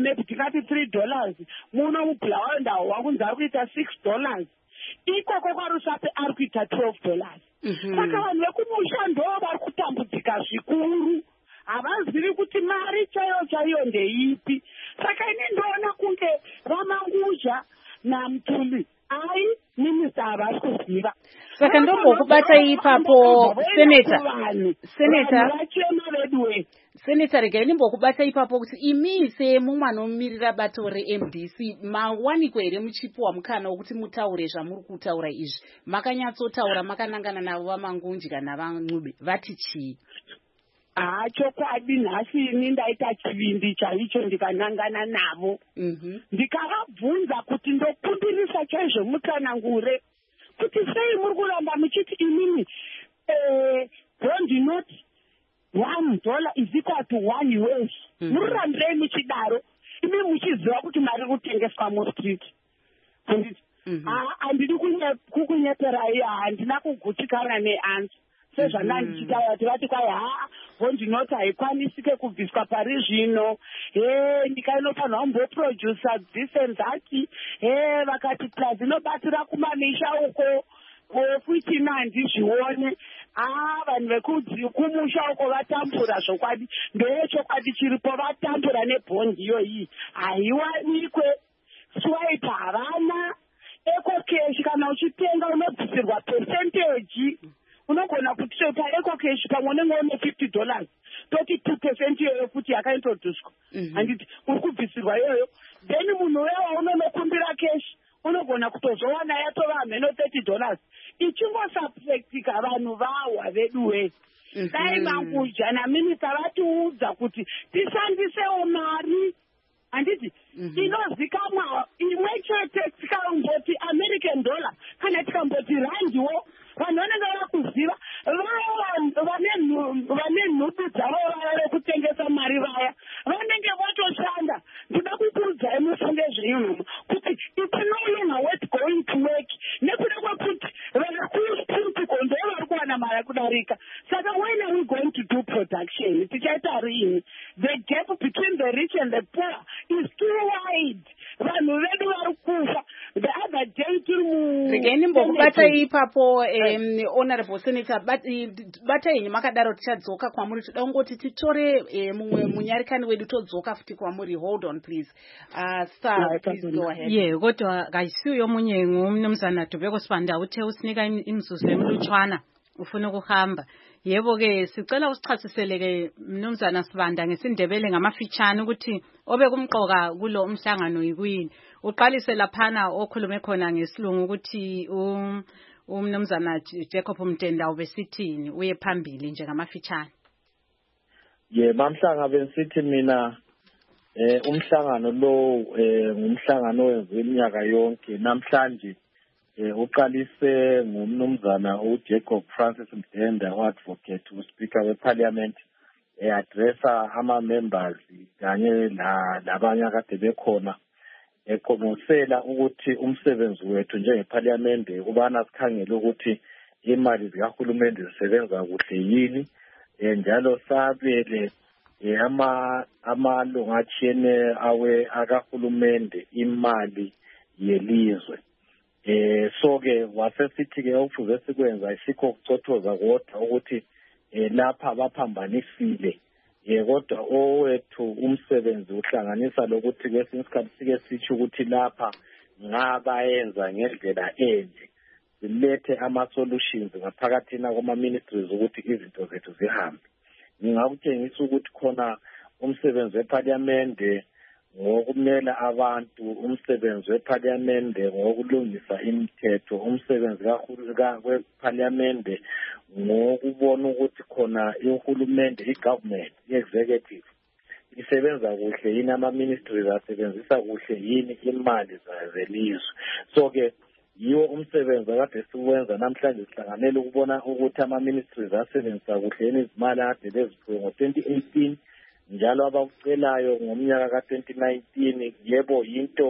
maybe tingati $3 muno mubulawayo ndawo wakunzi ari kuita $6 ikoko kwarusape ari kuita $12 saka vanhu vekumusha ndo vari kutambudzika zvikuru havazivi kuti mari chaiyo ndeipi saka ini ndoona kunge Ramanguzha naMtuli ai minista havari kuziva saka ndombokubata ipapo Senator regai ndimbokubata ipapo kuti imi semumwe anomirira bato reMDC mawanikwa here muchipiwa mukana wokuti mutaure zvamuri kutaura izvi makanyatsotaura makanangana navo vaMangunja navaNcube vati chii? Chokwadi nhasi ini ndaita chivindi chaicho ndikanangana navo ndikavabvunza kuti ndokumbirisa chaizvo mutsanangure kuti sei muri kuramba muchiti imimi don't you not $1 is equal to $1 murirambirei muchidaro imi muchiziva kuti mari kutengeswa mustreet handidi kukunyeperai handina kugutikana neansa sezvandandichitaura kuti vati kwai vondinoti haikwanisike kubviswa pari zvino nyika inofanirwa kumboprodusa this and that vakati plus inobatira kumamisha uko fuitina handizvione vanhu vekumusha uko vatambura zvokwadi ndoyechokwadi chiripo vatambura nebhondi iyoyi haiwanikwe swipe havana ekokeshi kana uchitenga unobvisirwa percentage unogona kuti paecocash pamwe unenge une $50 toti 2% iyoyo futi yakaintroduswa handiti uri kubvisirwa iyoyo then munhu wewa unonokumbira cash unogona kutozowana yatova hameno $30 ichingosubjectika vanhu vahwa vedu we dai Mangunja naminista vatiudza kuti tishandisewo mari handiti inozikamwa imwe chete tikamboti American dollar kana tikamboti randiwo vanhu vanenge vakuziva vane nhubu dzavo vaya rekutengesa mari vaya vanenge vatoshanda ndida kukuudzai mufunge zvinhu kuti it's no longer worth going to work nekuda kwekuti vanakupolitical ndo vari kuwana mari kudarika saka when are we going to do production tichaita riini the gap between the rich and the poor is too wide vanhu vedu vari kufa the other day tiri regai ndimbokubata ipapo honorable senator bata yenyu makadaro tichadzoka kwamuri toda kungoti titore mumwe munyarikani wedu todzoka futi kwamuri hold on please sir please go ahead kodwa kaisiyo munye ngumnumzana Dubeko Sibanda uthe usinika imizuzu emilutshwana ufuna ukuhamba yebo ke sicela usichasisele ke mnumzana Sibanda ngesindebele ngamafitshane ukuthi obekumqoka kulo umhlangano yikuyini uqalise laphana okhulume khona ngesilungu ukuthi umnumzana Jacob Mtenda ubesithini uye phambili nje ngamafitshane. Mamhlanga besithi mina umhlangano lo ngumhlangano wenziwe iminyaka yonke namhlanje uqalise ngumnumzana uJacob Francis Mtenda advocate uSpeaker weParliament addressa ama-members kanye labanye akade bekhona eqomosela ukuthi umsebenzi wethu njengeParliament kubana sikhangele ukuthi imali zikahulumende zisebenza kuhle yini njalo sabele amalunga atshiyene akahulumende imali yelizwe so ke wasesithi ke okufuze sikwenza isikho ukucothoza kodwa ukuthi lapha baphambanisile kodwa owethu umsebenzi uhlanganisa lokuthi kwesinye isikhathi sike sitsho ukuthi lapha ngabayenza ngendlela enje silethe ama-solutions ngaphakathina kwama-ministries ukuthi izinto zethu zihambe. Ngingakutshengisa ukuthi khona umsebenzi weParliament ngokumela abantu, umsebenzi weParliament ngokulungisa imithetho, umsebenzi weParliament ngokubona ukuthi khona uhulumende, i-government, i-executive isebenza kuhle yini, ama-ministries asebenzisa kuhle yini imali zelizwe. So ke yiwo umsebenzi akade siwenza namhlanje sihlanganele ukubona ukuthi ama-ministries asebenzisa kuhle yini izimali akade beziphiwe ngo-2018 njalo abakucelayo ngomnyaka ka-2019 yebo yinto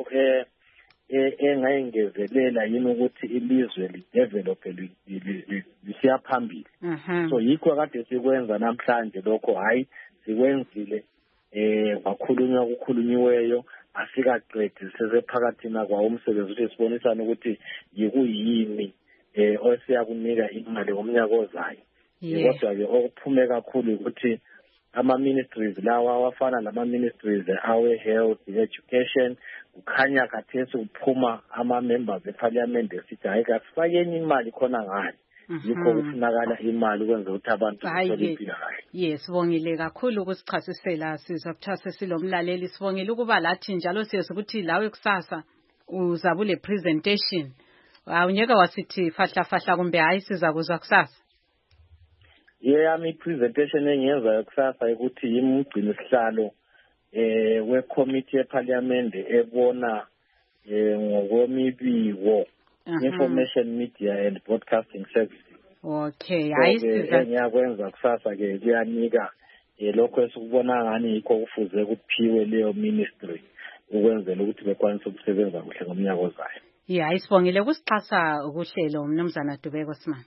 engayingezelela yini ukuthi ilizwe lidevelophe lisiya phambili. So yikho kade sikwenza namhlanje lokho, hayi sikwenzile kwakhulunyiweyo asikaqedi sesephakathina kwawo umsebenzi ukuthi sibonisane ukuthi yikuyini osiyakunika imali ngomnyaka ozayo. Kodwa-ke okuphume kakhulu ukuthi ama-ministries lawa awafana nama-ministries awe-health, education, kukhanya khathesi kuphuma ama-members eparliament esithi hayi kasifakeni imali khona ngani. Yikho kufunakala imali ukwenza ukuthi abantu bathole impilakahle. Yes, sibongile kakhulu ukusichasisela sizwa kuthiwa sesilomlaleli. Sibongile ukuba lathi njalo siyazi ukuthi lawe kusasa uzabule presentation. Awunyeka wasithi fahla kumbe hayi siza kuzwa kusasa. Yami presentation engiyenzayo kusasa ukuthi yimgcini sihlalo we-committee eParliament ebona ngokwemibiko information media and broadcasting services. Okay, ngiyakwenza kusasa ke kuyanika lokho esikubona ngani yikho kufuze kuphiwe leyo ministry ukwenzela ukuthi bekwanise ukusebenza kuhle ngomnyaka ozayo. Yeah, isibongile kusixhasa ukuhlelo Mnumzana Dubeko Simane.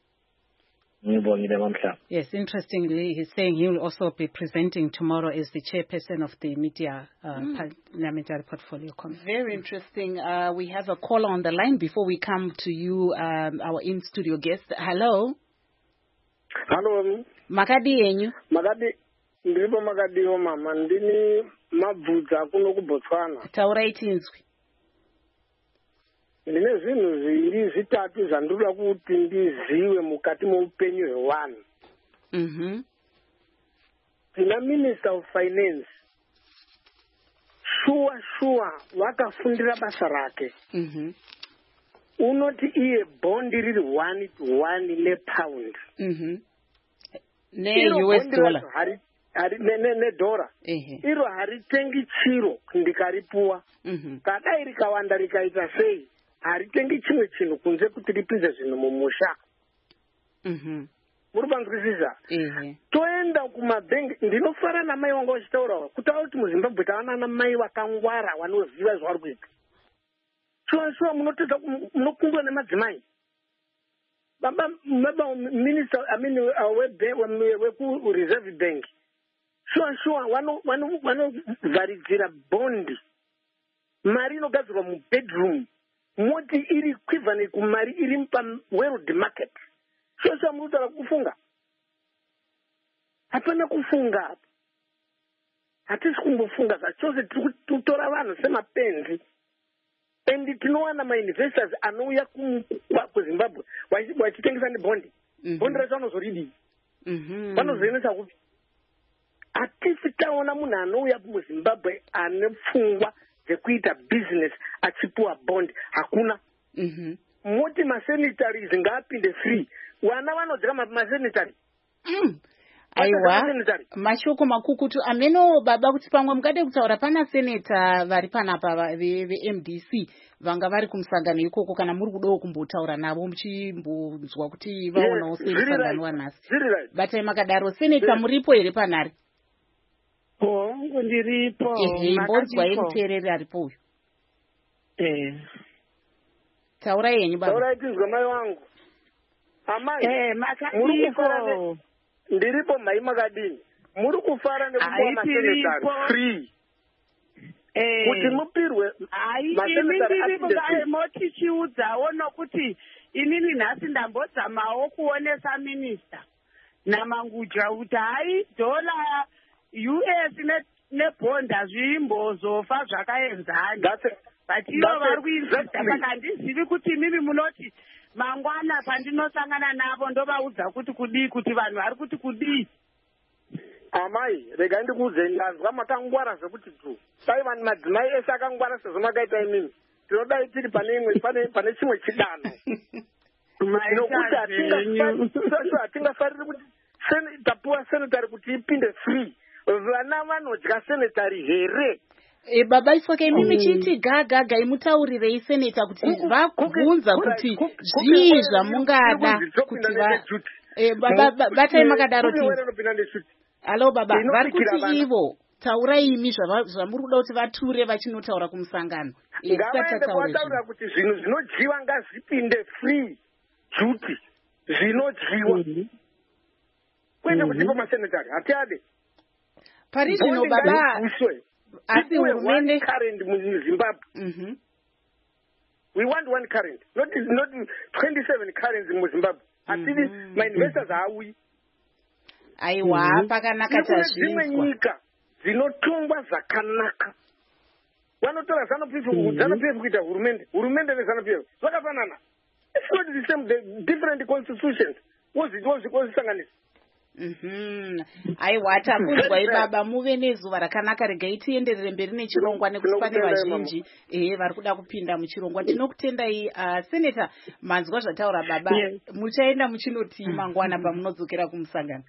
Yes, interestingly, he's saying he will also be presenting tomorrow as the chairperson of the media parliamentary portfolio committee. Very interesting. We have a caller on the line before we come to you, our in-studio guest. Hello. Hello. Makadi yenyu? Ndiripo makadiwo mama, ndini mabvudza kuno kuBotswana. Taura itinzwi. Ndine zvinhu zviviri zvitatu zvandinoda kuti ndizive mukati muupenyu hwevanhu. Tina Minister of Finance. Sure vakafundira basa rake. Unoti iye bondi riri 1:1 lepound. Ne-US dollar. Nedora. Iro haritengi chiro ndikaripuwa. Kadai rikawanda rikaita sei. Haritengi chimwe chinhu kunze kuti ripinze zvinhu mumusha. Muri panzwisisa? Toenda kumabhengi, ndinofara namai wanga vachitaura kutaura kuti muZimbabwe tavana namai vakangwara vanoziva zvavari kuita. Shuwa munotedza munokundwa nemadzimai. Baba minister weku-reserve bank. Shuwa vanovharidzira bondi. Mari inogadzirwa mubedroom. Moti iri equivalent kumari iri world market. Shuwa munotara kufunga. Hapana kufunga. Hatisi kumbofunga zvachose tutora vanhu semapenzi. And tinowana ma-investors anouya kuZimbabwe wachitengesa nebondi. Bondi racho vanozoridi. Vanozoendesa kupi. Hatisi taona munhu anouya muZimbabwe ane pfungwa dzekuita business achipuwa bondi. Hakuna. Moti masenitaries ngaapinde free. Wana vanodyira masenitary. Aiwa, mashoko makukutu ameno baba kuti pamwe mukade kutaura pana seneta vari panapa ve-MDC vanga vari kumusangano ikoko kana muri kudawo kumbotaura navo muchimbonzwa kuti vaonawo sei musangano wanhasi. Batai makadaro seneta muripo here panhari? Ndiripo. Mbonzwai muteereri aripo uyu. Taurai yenyu baba. Taurai tizwe mai wangu. Amai. Makadiko. Ndiripo mai makadini. Muri kufara nekupuwa masenetari free. Kuti mupirwe masenetari apinde motichiudzawo nokuti inini nhasi ndambodzamawo kuonesa minista namanguja kuti hai dola US nebhondi hazvimbozofa zvakaenzana. But ivo vari kuinzisa saka handizivi kuti mimi munoti mangwana pandinosangana navo ndovaudza kuti kudii kuti vanhu vari kuti kudii. Amai, rega ndikuudze ndazwa makangwara zvekuti tu. Sai vanhu madzimai ese akangwara sezvo makaita imimi. Tinodai tiri pane chimwe chidanho. Nokuti hatingafariri kuti tapuwa senetari kuti ipinde free. Vana vanodya senetari here. Baba isoke imimi chiti gaga imutaurirei seneta kuti vabvunza kuti zvii zvamungada kuti batai makadaro ti. Halo baba, vari kuti ivo taurai imi zvamuri kuda kuti vature vachinotaura kumusangano. Ngavaende kwataura kuti zvinhu zvinodyiwa ngazvipinde free duty. Zvinodyiwa. Kwete kuti ipo masenetari hatiade. Parishino baba asi hurumende current muZimbabwe. We want one current, not 27 currents in Zimbabwe. Asili my investors haawi. Aiwa pakanaka dzimwe nyika dzinotongwa zvakanaka. Vanotora ZANU-PF kuita hurumende neZANU-PF zvakafanana. It's not the same, different constitutions. Wozvisanganisa. Aiwa takunzwa ibaba muve nezuva rakanaka, regai tienderere mberi nechirongwa nekuti pane vazhinji vari kuda kupinda muchirongwa. Tinokutendai Senator, manzwa zvataura baba. Muchaenda muchinoti mangwana pamunodzokera kumusangano.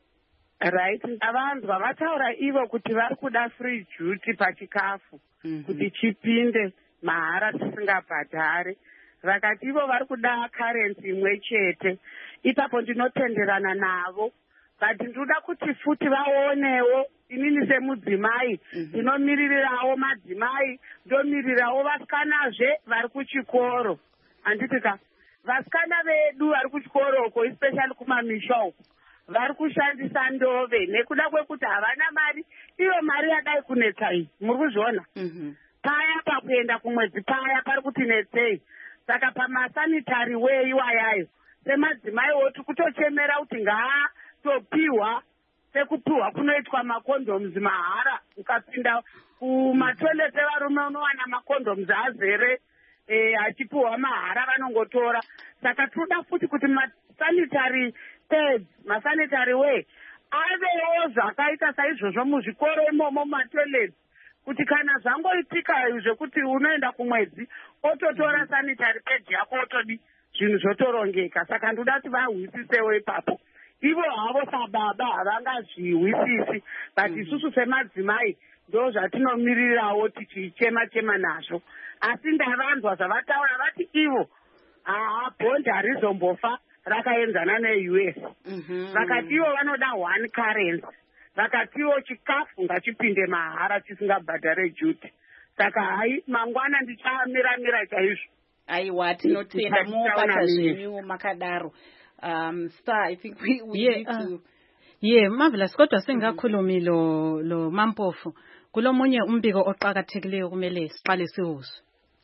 Right. Avanhu vataura ivo kuti vari kuda free duty pachikafu kuti chipinde mahara tisingabhadhari. Vakati ivo vari kuda currency imwe chete. Ipapo ndinotenderana navo. But ndoda kuti futi vaonewo inini semudzimai ndinomiririrawo madzimai, ndomirirawo vasikanazve vari kuchikoro. Anditika vasikana vedu vari kuchikoroko especially kumamisha uko vari kushandisa ndove nekuda kwekuti havana mari. Iyo mari yadai kunetsa iyi muri kuzviona paya pakuenda kumwedzi paya pari kuti netsei. Saka pamasanitary way iwayayo semadzimaiwo tikutochemera kuti topiwa sekupiwa kunoitwa macondoms mahara. Ukapinda kumatoilet evarume unowana macondoms azere achipiwa mahara vanongotora. Saka toda futi kuti masanitary pads, masanitary way avewo zvakaita saizvozvo muzvikoro imomo mumatoilet, kuti kana zvangoitika zvekuti unoenda kumwedzi ototora sanitary pad yako otodi zvinhu zvotorongeka. Saka ndoda kuti vahwisisewo ipapo. Ivo havo sababa havangazvihwisisi, but isusu semadzimai ndo zvatinomirirawo tichichema nazvo. Asi ndavanzwa zvavataura vati ivo bhondi harizombofa rakaenzana neUS. Vakati ivo vanoda one currency. Vakati ivo chikafu ngachipinde mahara tisingabhadhare duty. Saka hai mangwana ndichamira chaizvo. Aiwa tinotenda mubata zvenyu makadaro. Star, I think we need to marvelous. Kodwa singakhulumi lo Mampofu kulomunye umbiko oqhakathekileyo kumele siqale siwuzwe.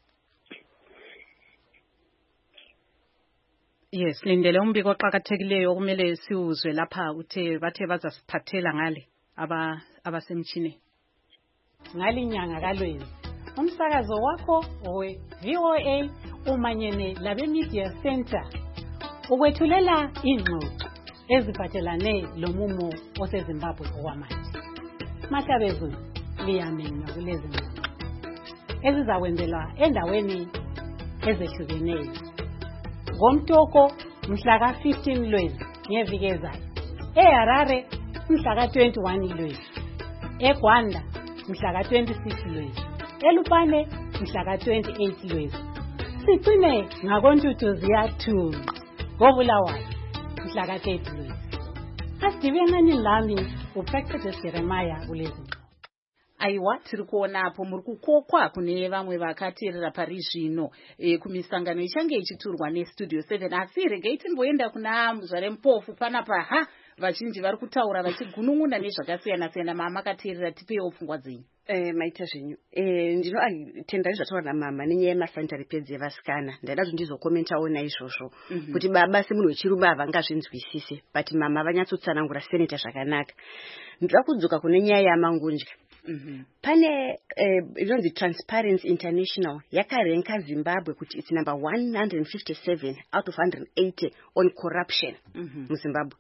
Yes, lindele umbiko oqhakathekileyo kumele siwuzwe lapha bathe bazasiphathela ngale abasemchini. Ngalinyanga kaLwezi. Umsakazo wakho owe VOA umanyene labe Media Center ukwethulela ingxoxo eziphathelane lomumo oseZimbabwe okwamanje. Mahlabezulu liyamenywa kulezi ngxoxo ezizakwenzelwa endaweni ezehlukeneyo. Ngomtoko mhla ka-15 Lwezi ngeviki ezayo, eHarare mhla ka-21 Lwezi, eGwanda mhla ka-26 Lwezi, eLupane mhla ka-28 Lwezi. Sigcine ngakoNtutuzi yaThunqa ngoBulawayo mhla ka-30 Lwezi. Asidibenani lami uPractice Jeremiah kulezi ngxoxo. Aiwa tiri kuonapo muri kukokwa kune vamwe vakateerera pari zvino kumisangano ichange ichiturwa neStudio 7. Asi regai timboenda kuna Muzvare Mpofu panapa. Vazhinji vari kutaura vachigunun'una nezvakasiyana-siyana. Mama makateerera, tipewo pfungwa dzenyu. Maita zvenyu ndinotenda zvataura namama nenyaya yemasanitary pads yevasikana. Ndaida kuti ndizokomentawo naizvozvo kuti baba semunhu wechirume havangazvinzwisise, but mama vanyatsotsanangura Senator zvakanaka. Ndoda kudzoka kune nyaya yamangunja. Pane inonzi Transparency International yakarenka Zimbabwe kuti it's number 157 out of 180 on corruption muZimbabwe.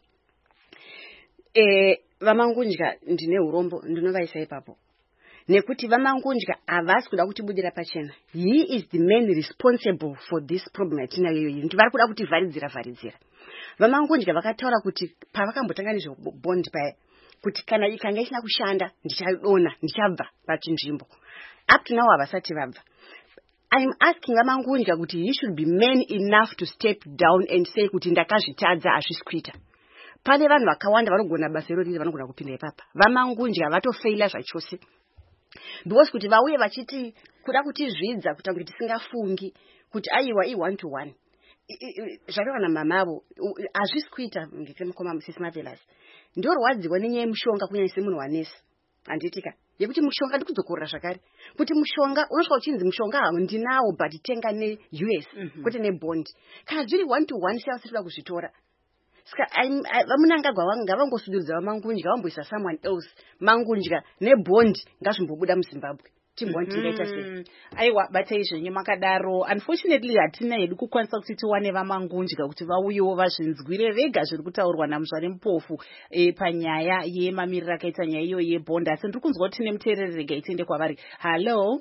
Vamangunja ndine urombo ndinovaisa ipapo nekuti vamangunja havasi kuda kutibudira pachena. He is the man responsible for this problem yatinayo iyoyi. Vari kuda kutivharidzira. Vamangunja vakataura kuti pavakambotanga nezvebondi paya kuti kana ikanga isina kushanda ndichabva pachinzvimbo. Up to now havasati vabva. I'm asking vamangunja kuti he should be man enough to step down and say kuti ndakazvitadza hazvisi kuita. Pane vanhu vakawanda vanogona basa irori vanogona kupinda ipapa. Vamangunja vatofeila zvachose. Because kuti vauye vachiti kuda kutizvidza kuti kuti tisingafungi kuti aiwa i1 to 1. Zvakawa na mamavo hazvisi kuita ngekemukoma Mrs. Marvelous. Ndio rwadziwa nenyaya yemushonga kunyanya semunhu wanesi. handitika yekuti mushonga ndikuzokorera zvakare kuti mushonga unosvika uchinzi mushonga hawo ndinawo but tenga ne-US kwete nebond kana zviri 1 to 1 sales toda kuzvitora saka vamunangagwa ngavangosududza vamangunja vamboisa someone else mangunja nebond ngazvimbobuda muZimbabwe timbontingaita sei aiwa batai zvenyu makadaro unfortunately hatina hedu kukwanisa kuti tiwane vamangunja kuti vauyewo vazvinzwire vega zviri kutaurwa namuzvare mupofu panyaya yemamiriro akaita nyaya iyo yebond asi ndiri kunzwa kuti tine muteereri rega itiende kwavari hallo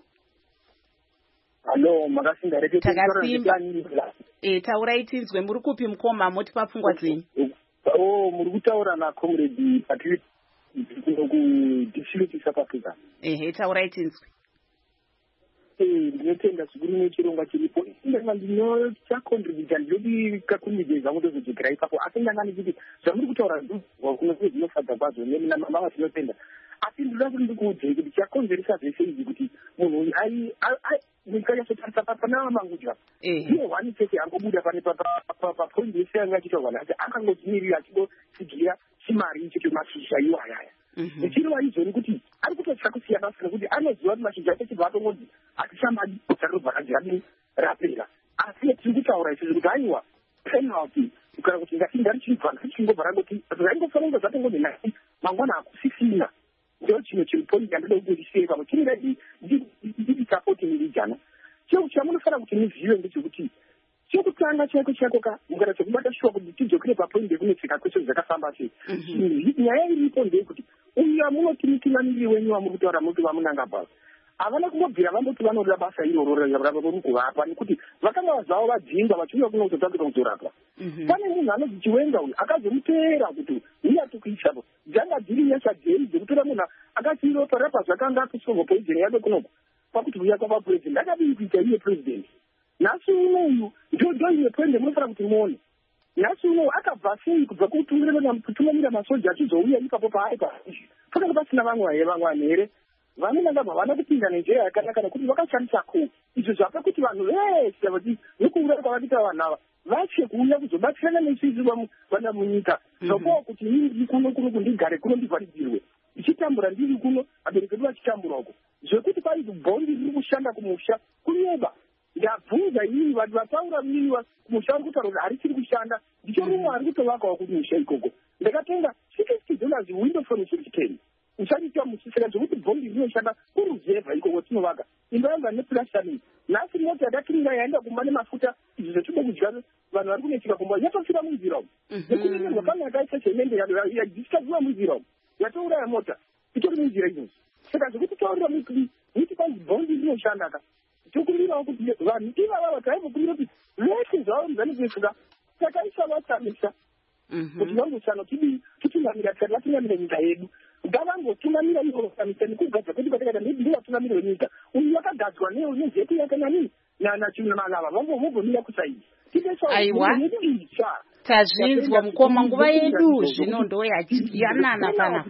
takasimba taurai tinzwe muri kupi mukoma motipa pfungwa dzenyu muri kutaura nacomrade Patrick kudistrict South Africa taurai tinzwe ndinotenda zvikuru nechirongwa chiripo ndanga ndinochacontributa ndinoti kakumidze zvangu ndozojekera ipapo asi ndanga ndichiti zvamuri kutaura kunokuve zvinofadza kwazvo nemama tinotenda asi ndinoda kuti ndikuudzei kuti chakonzeresa zvese izvi kuti munhu nyika yasotarisa pana mangudya ndiye hwani chete angobuda pane papoindi yese yanga achitaurwa naye akangodzimirira achingosigira chimari icho chemashizha iwayaya zvichirova izvoni kuti ari kutotya kusiya basa nekuti anoziva kuti mashizha acho chibva atongodzi atichambadi bva rajirani rapera asi tiri kutaura izvozvo kuti aiwa penalty kana kuti ngari chingobva rangoti raingofanira kunge zvatongodzi nai mangwana akusisina ndo chimwe chimupointi andida kuti ndisiye pamwe chiri ndiri sapoti mirijana cheo chamunofanira kuti muzive ndechekuti chekutanga chako ka mukana chekubata shuwa kuti tidzokere papoindi yekunetseka kwese zvakafamba sei nyaya iripo ndeyekuti uya munoti mutungamiri wenyu wamuri kutaura muti vamunanga basa havana kumbobvira vamboti vanoda basa iroro rari kuvapa nekuti vakanga zvavo vadzingwa vachiuya kuno kutotambira kuzorapwa pane munhu anonzi chiwenga uyu akazomuteera kuti uya tikuisapo dzanga dziri nyasha dzeri dzekutora munhu akachiroparapa zvakanga akusolva poizeni yake kunoko pakuti uya kwavapurezidendi akadii kuita iye purezidendi nhasi unoyu ndo iye pwende munofanira kuti muone nhasi unoyu akabva sei kubva kutungamira masoja achizouya ipapo paaipa pakanga pasina vamwe vanhu here vamunanga havana kupinda nenjira yakanaka nekuti vakashandisa ko izvo zvapa kuti vanhu vese vati nokuura kwavakita vanhu ava vatye kuuya kuzobatsirana nesisi vana munyika zvakuva kuti ii kuno kundigare kuno ndivharidzirwe ichitambura ndiri kuno abereki edu vachitamburawo zvekuti pari bhondi riri kushanda kumusha kunyeba ndabvunza ii vanhu vataura miriwa kumusha vari kutaura kuti harichiri kushanda ndicho rumwe ari kutovakawo kumusha ikoko ndakatenga $60 window phone chiri chiteni uchaita musiseka zvekuti bhondi rinoshanda kuruzevha ikoko tinovaka imba yanga neplastering nhasi mota yadakiringa yaenda kumba nemafuta izvo zvetinoda kudya vanhu vari kunetsika kumba yatofira munzira umu nekutenderwa kana yakaisa semende yadisikaziwa munzira umu yatouraya mota itori munzira izvozvo saka zvekuti taurira muti kwanzi bhondi rinoshanda ka tokumbirawo kuti vanhu ivavava taimbokumbira kuti vese zvavo muzanikuesuka takaisa vatsamisa kuti vangosana titungamira tikati vatungamira nyika yedu ngavangotungamira ivosamisa nekugadza kuti patakaita ndivatungamiri wenyika uyu wakagadzwa nezetu yakanani nachinamalava vambomira kusaidi aiwa tazvinzwa mukoma nguva yedu zvino ndo yanana pana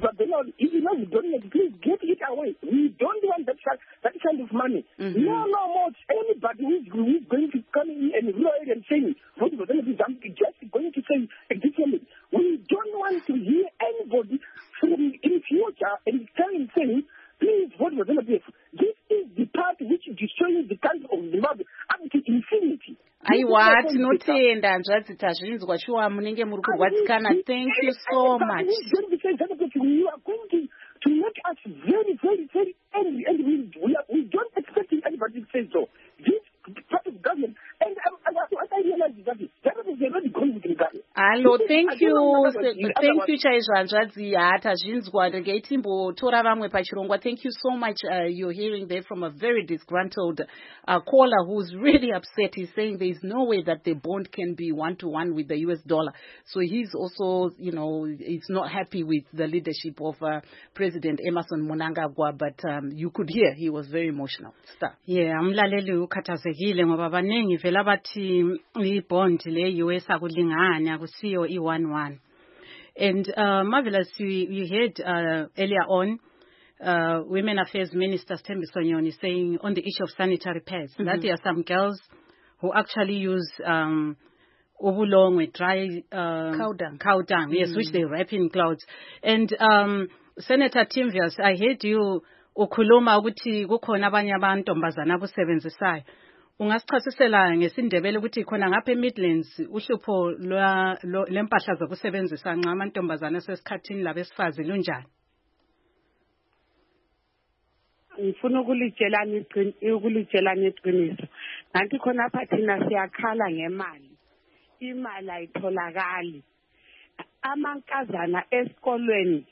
that kind of money. No more. Anybody who is going to come in and rural area and saying, what was going to be just going to say differently. We don't want to hear anybody from in future and saying, please, what was going to be. This is the party which is destroying the country of Zimbabwe up to infinity. aiwa tinotenda hanzvadzi tazvinzwa shuwa munenge muri kurwadzikana. Thank you so much. You are going to make us very, very, very angry, and we don't expect anybody to say so. This part of government, and I realize that is already going with the government. Hello, thank you chaizvo hanzvadzi. Tazvinzwa regai timbotora vamwe pachirongwa. Thank you so much. You're hearing there from a very disgruntled caller who's really upset. He's saying there's no way that the bond can be 1-to-1 with the US dollar. So he's also, he's not happy with the leadership of President Emmerson Mnangagwa, but you could hear he was very emotional. Yeah, umlaleli ukhathazekile ngoba baningi vela bathi ibond le US akulingani akusiyo i11. And Marvelous, you heard earlier on Women Affairs Minister Sthembiso Sonyoni saying on the issue of sanitary pads that there are some girls who actually use obulong with dry cow dung, yes, which they wrap in clouds. And Senator Timvius, I heard you ukhuluma ukuthi kukhona abanye abantombazana abusebenzisayo. Ungasichasisela ngesindebele ukuthi khona ngapha eMidlands uhlupho lempahla zokusebenzisa nxa amantombazana sesikhathini labesifazi lunjani? Ngifuna ukulitshelana iqiniso. Nanti khona apha thina siyakhala ngemali. Imali ayitholakali. Amankazana esikolweni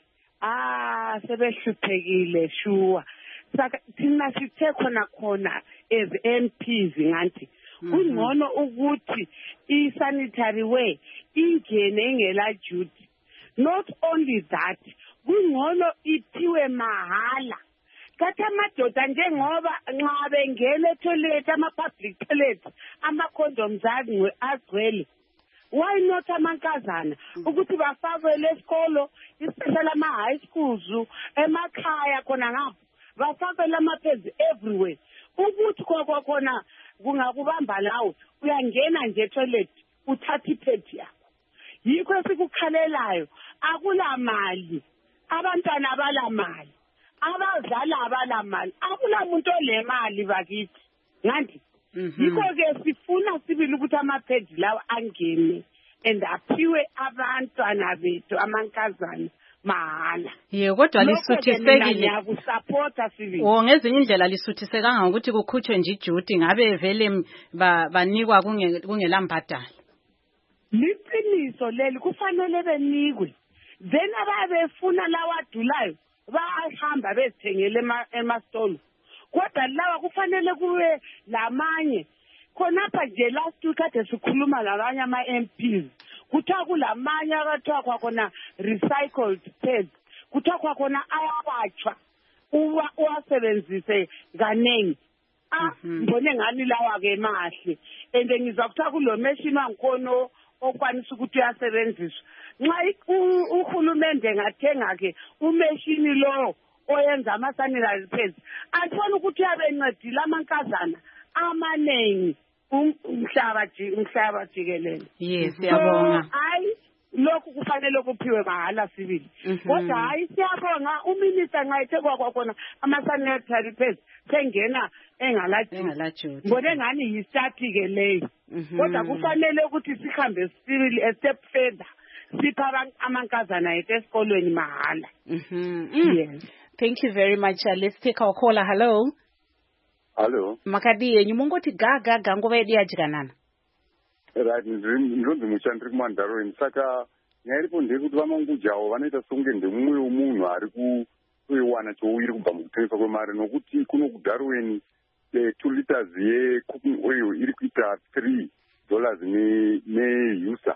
sebehluphekile sure. Saka thina sithe khona as MPs ngathi kungcono ukuthi i-sanitary way ingene ingela duty. Not only that, kungcono iphiwe mahala. Kathi amadoda njengoba nxa bengena etoilet ama-public toilet ama-condoms agcwele. Why not amankazana ukuthi bafakwe esikolo especially ama-high schools emakhaya khona ngapho bafakwe lama-pads everywhere ukuthi khona kungakubamba lawe uyangena nje etoilet uthatha ipad yakho. Yikho esikukhalelayo akula mali, abantwana abala mali, abazali abala mali, akula muntu olemali bakithi nganti. Yikho-ke sifuna sibili ukuthi ama-pads lawa angene and aphiwe abantwana bethu amankazana mahala. Kodwa lisuthisekile. Ngiyakusupporta sibili. Ngezinye indlela lisuthisekanga ukuthi kukhutshwe nje iduty ngabe vele banikwa kungela mbadalo. Liqiniso leli kufanele benikwe. Then ababefuna lawa adulayo bahamba bezithengele emastolo. Kodwa lawa kufanele kuwe lamanye. Khonapha nje last week kade sikhuluma labanye ama-MPs. Kuthiwa kulamanye akathiwa khona recycled pads. Kuthiwa khona ayabachwa uwasebenzise kanengi. Ngibone ngani lawa-ke mahle. And ngizwa kuthiwa kulo machine wangikhona okwanisa ukuthi uyasebenziswa. Nxa uhulumende ngathenga-ke umeshini lo oyenza ama-sanitary pads, andifuna ukuthi uyabencedile amankazana amanengi umhlaba jikelele. Yes, siyabonga. Hayi lokhu kufanele kuphiwe mahala sibili. Kodwa hayi siyabonga uminister nxa ethe kwakhona ama-sanitary pads sengena engalajuti. Ngibone ngani yistati-ke leyo. Kodwa kufanele ukuthi sihambe sibili a step further. Sipha amankazana ethu esikolweni mahala. Yes. Thank you very much. Let's take our caller. Hello. Hello. Makadiye nyumongoti gaga ngova yedu yajikanana. Right, ndinonzi mushandi kumandarweni saka nyaripo ndekuti vamangujawo vanoita songe ndemumwe wemunhu ari kuiwana chouiri kubva mukutengeswa kwemari nokuti kuno kudarweni 2 liters yecooking oil iri kuita $3 neusa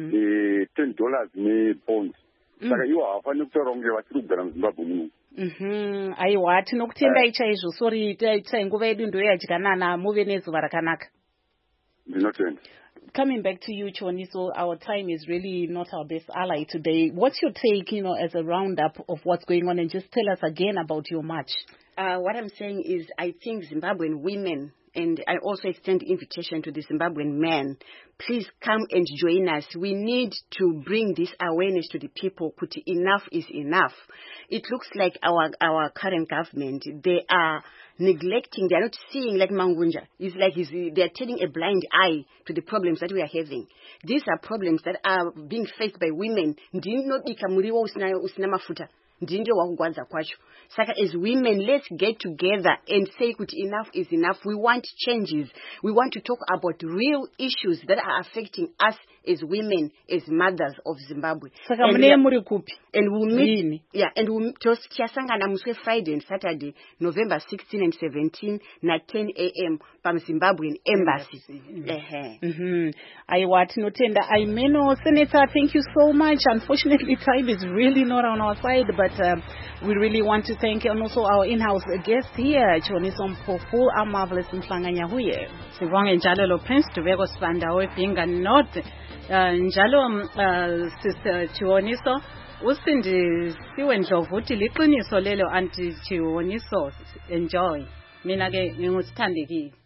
$10 nepounds. Saka iwo havafaniri kutaura kunge vachiri kugara muzimbabwe muno. Aiwa tinokutendai chaizvo. Sorry tai nguva yedu ndoyajikanana muve nezuva rakanaka. Ndinotenda. Coming back to you, Chiwoniso, our time is really not our best ally today. What's your take, as a roundup of what's going on, and just tell us again about your march? What I'm saying is I think Zimbabwean women, and I also extend invitation to the Zimbabwean men, please come and join us. We need to bring this awareness to the people. Kuti enough is enough. It looks like our current government, they are neglecting, they are not seeing like Mangunja. It's like they are turning a blind eye to the problems that we are having. These are problems that are being faced by women. Saka, as women, let's get together and say enough is enough. We want changes. We want to talk about real issues that are affecting us as women, as mothers of Zimbabwe. Saka, and we'll meet, and we'll just Friday and Saturday, November 16 and 17, at 10 a.m. from Zimbabwean Embassy. Senator, thank you so much. Unfortunately, time is really not on our side, but we really want to thank and also our in-house guest here, Chiwoniso Mpofu, our marvelous Mhlanganya Huye. Sibonge njalo lo Prince Dubeko Sibanda webhinga North. Njalo Sister Chiwoniso usindisiwe Ndlovu uthi liqiniso lelo anti Chiwoniso. Enjoy. Mina ke ngingusithandekile.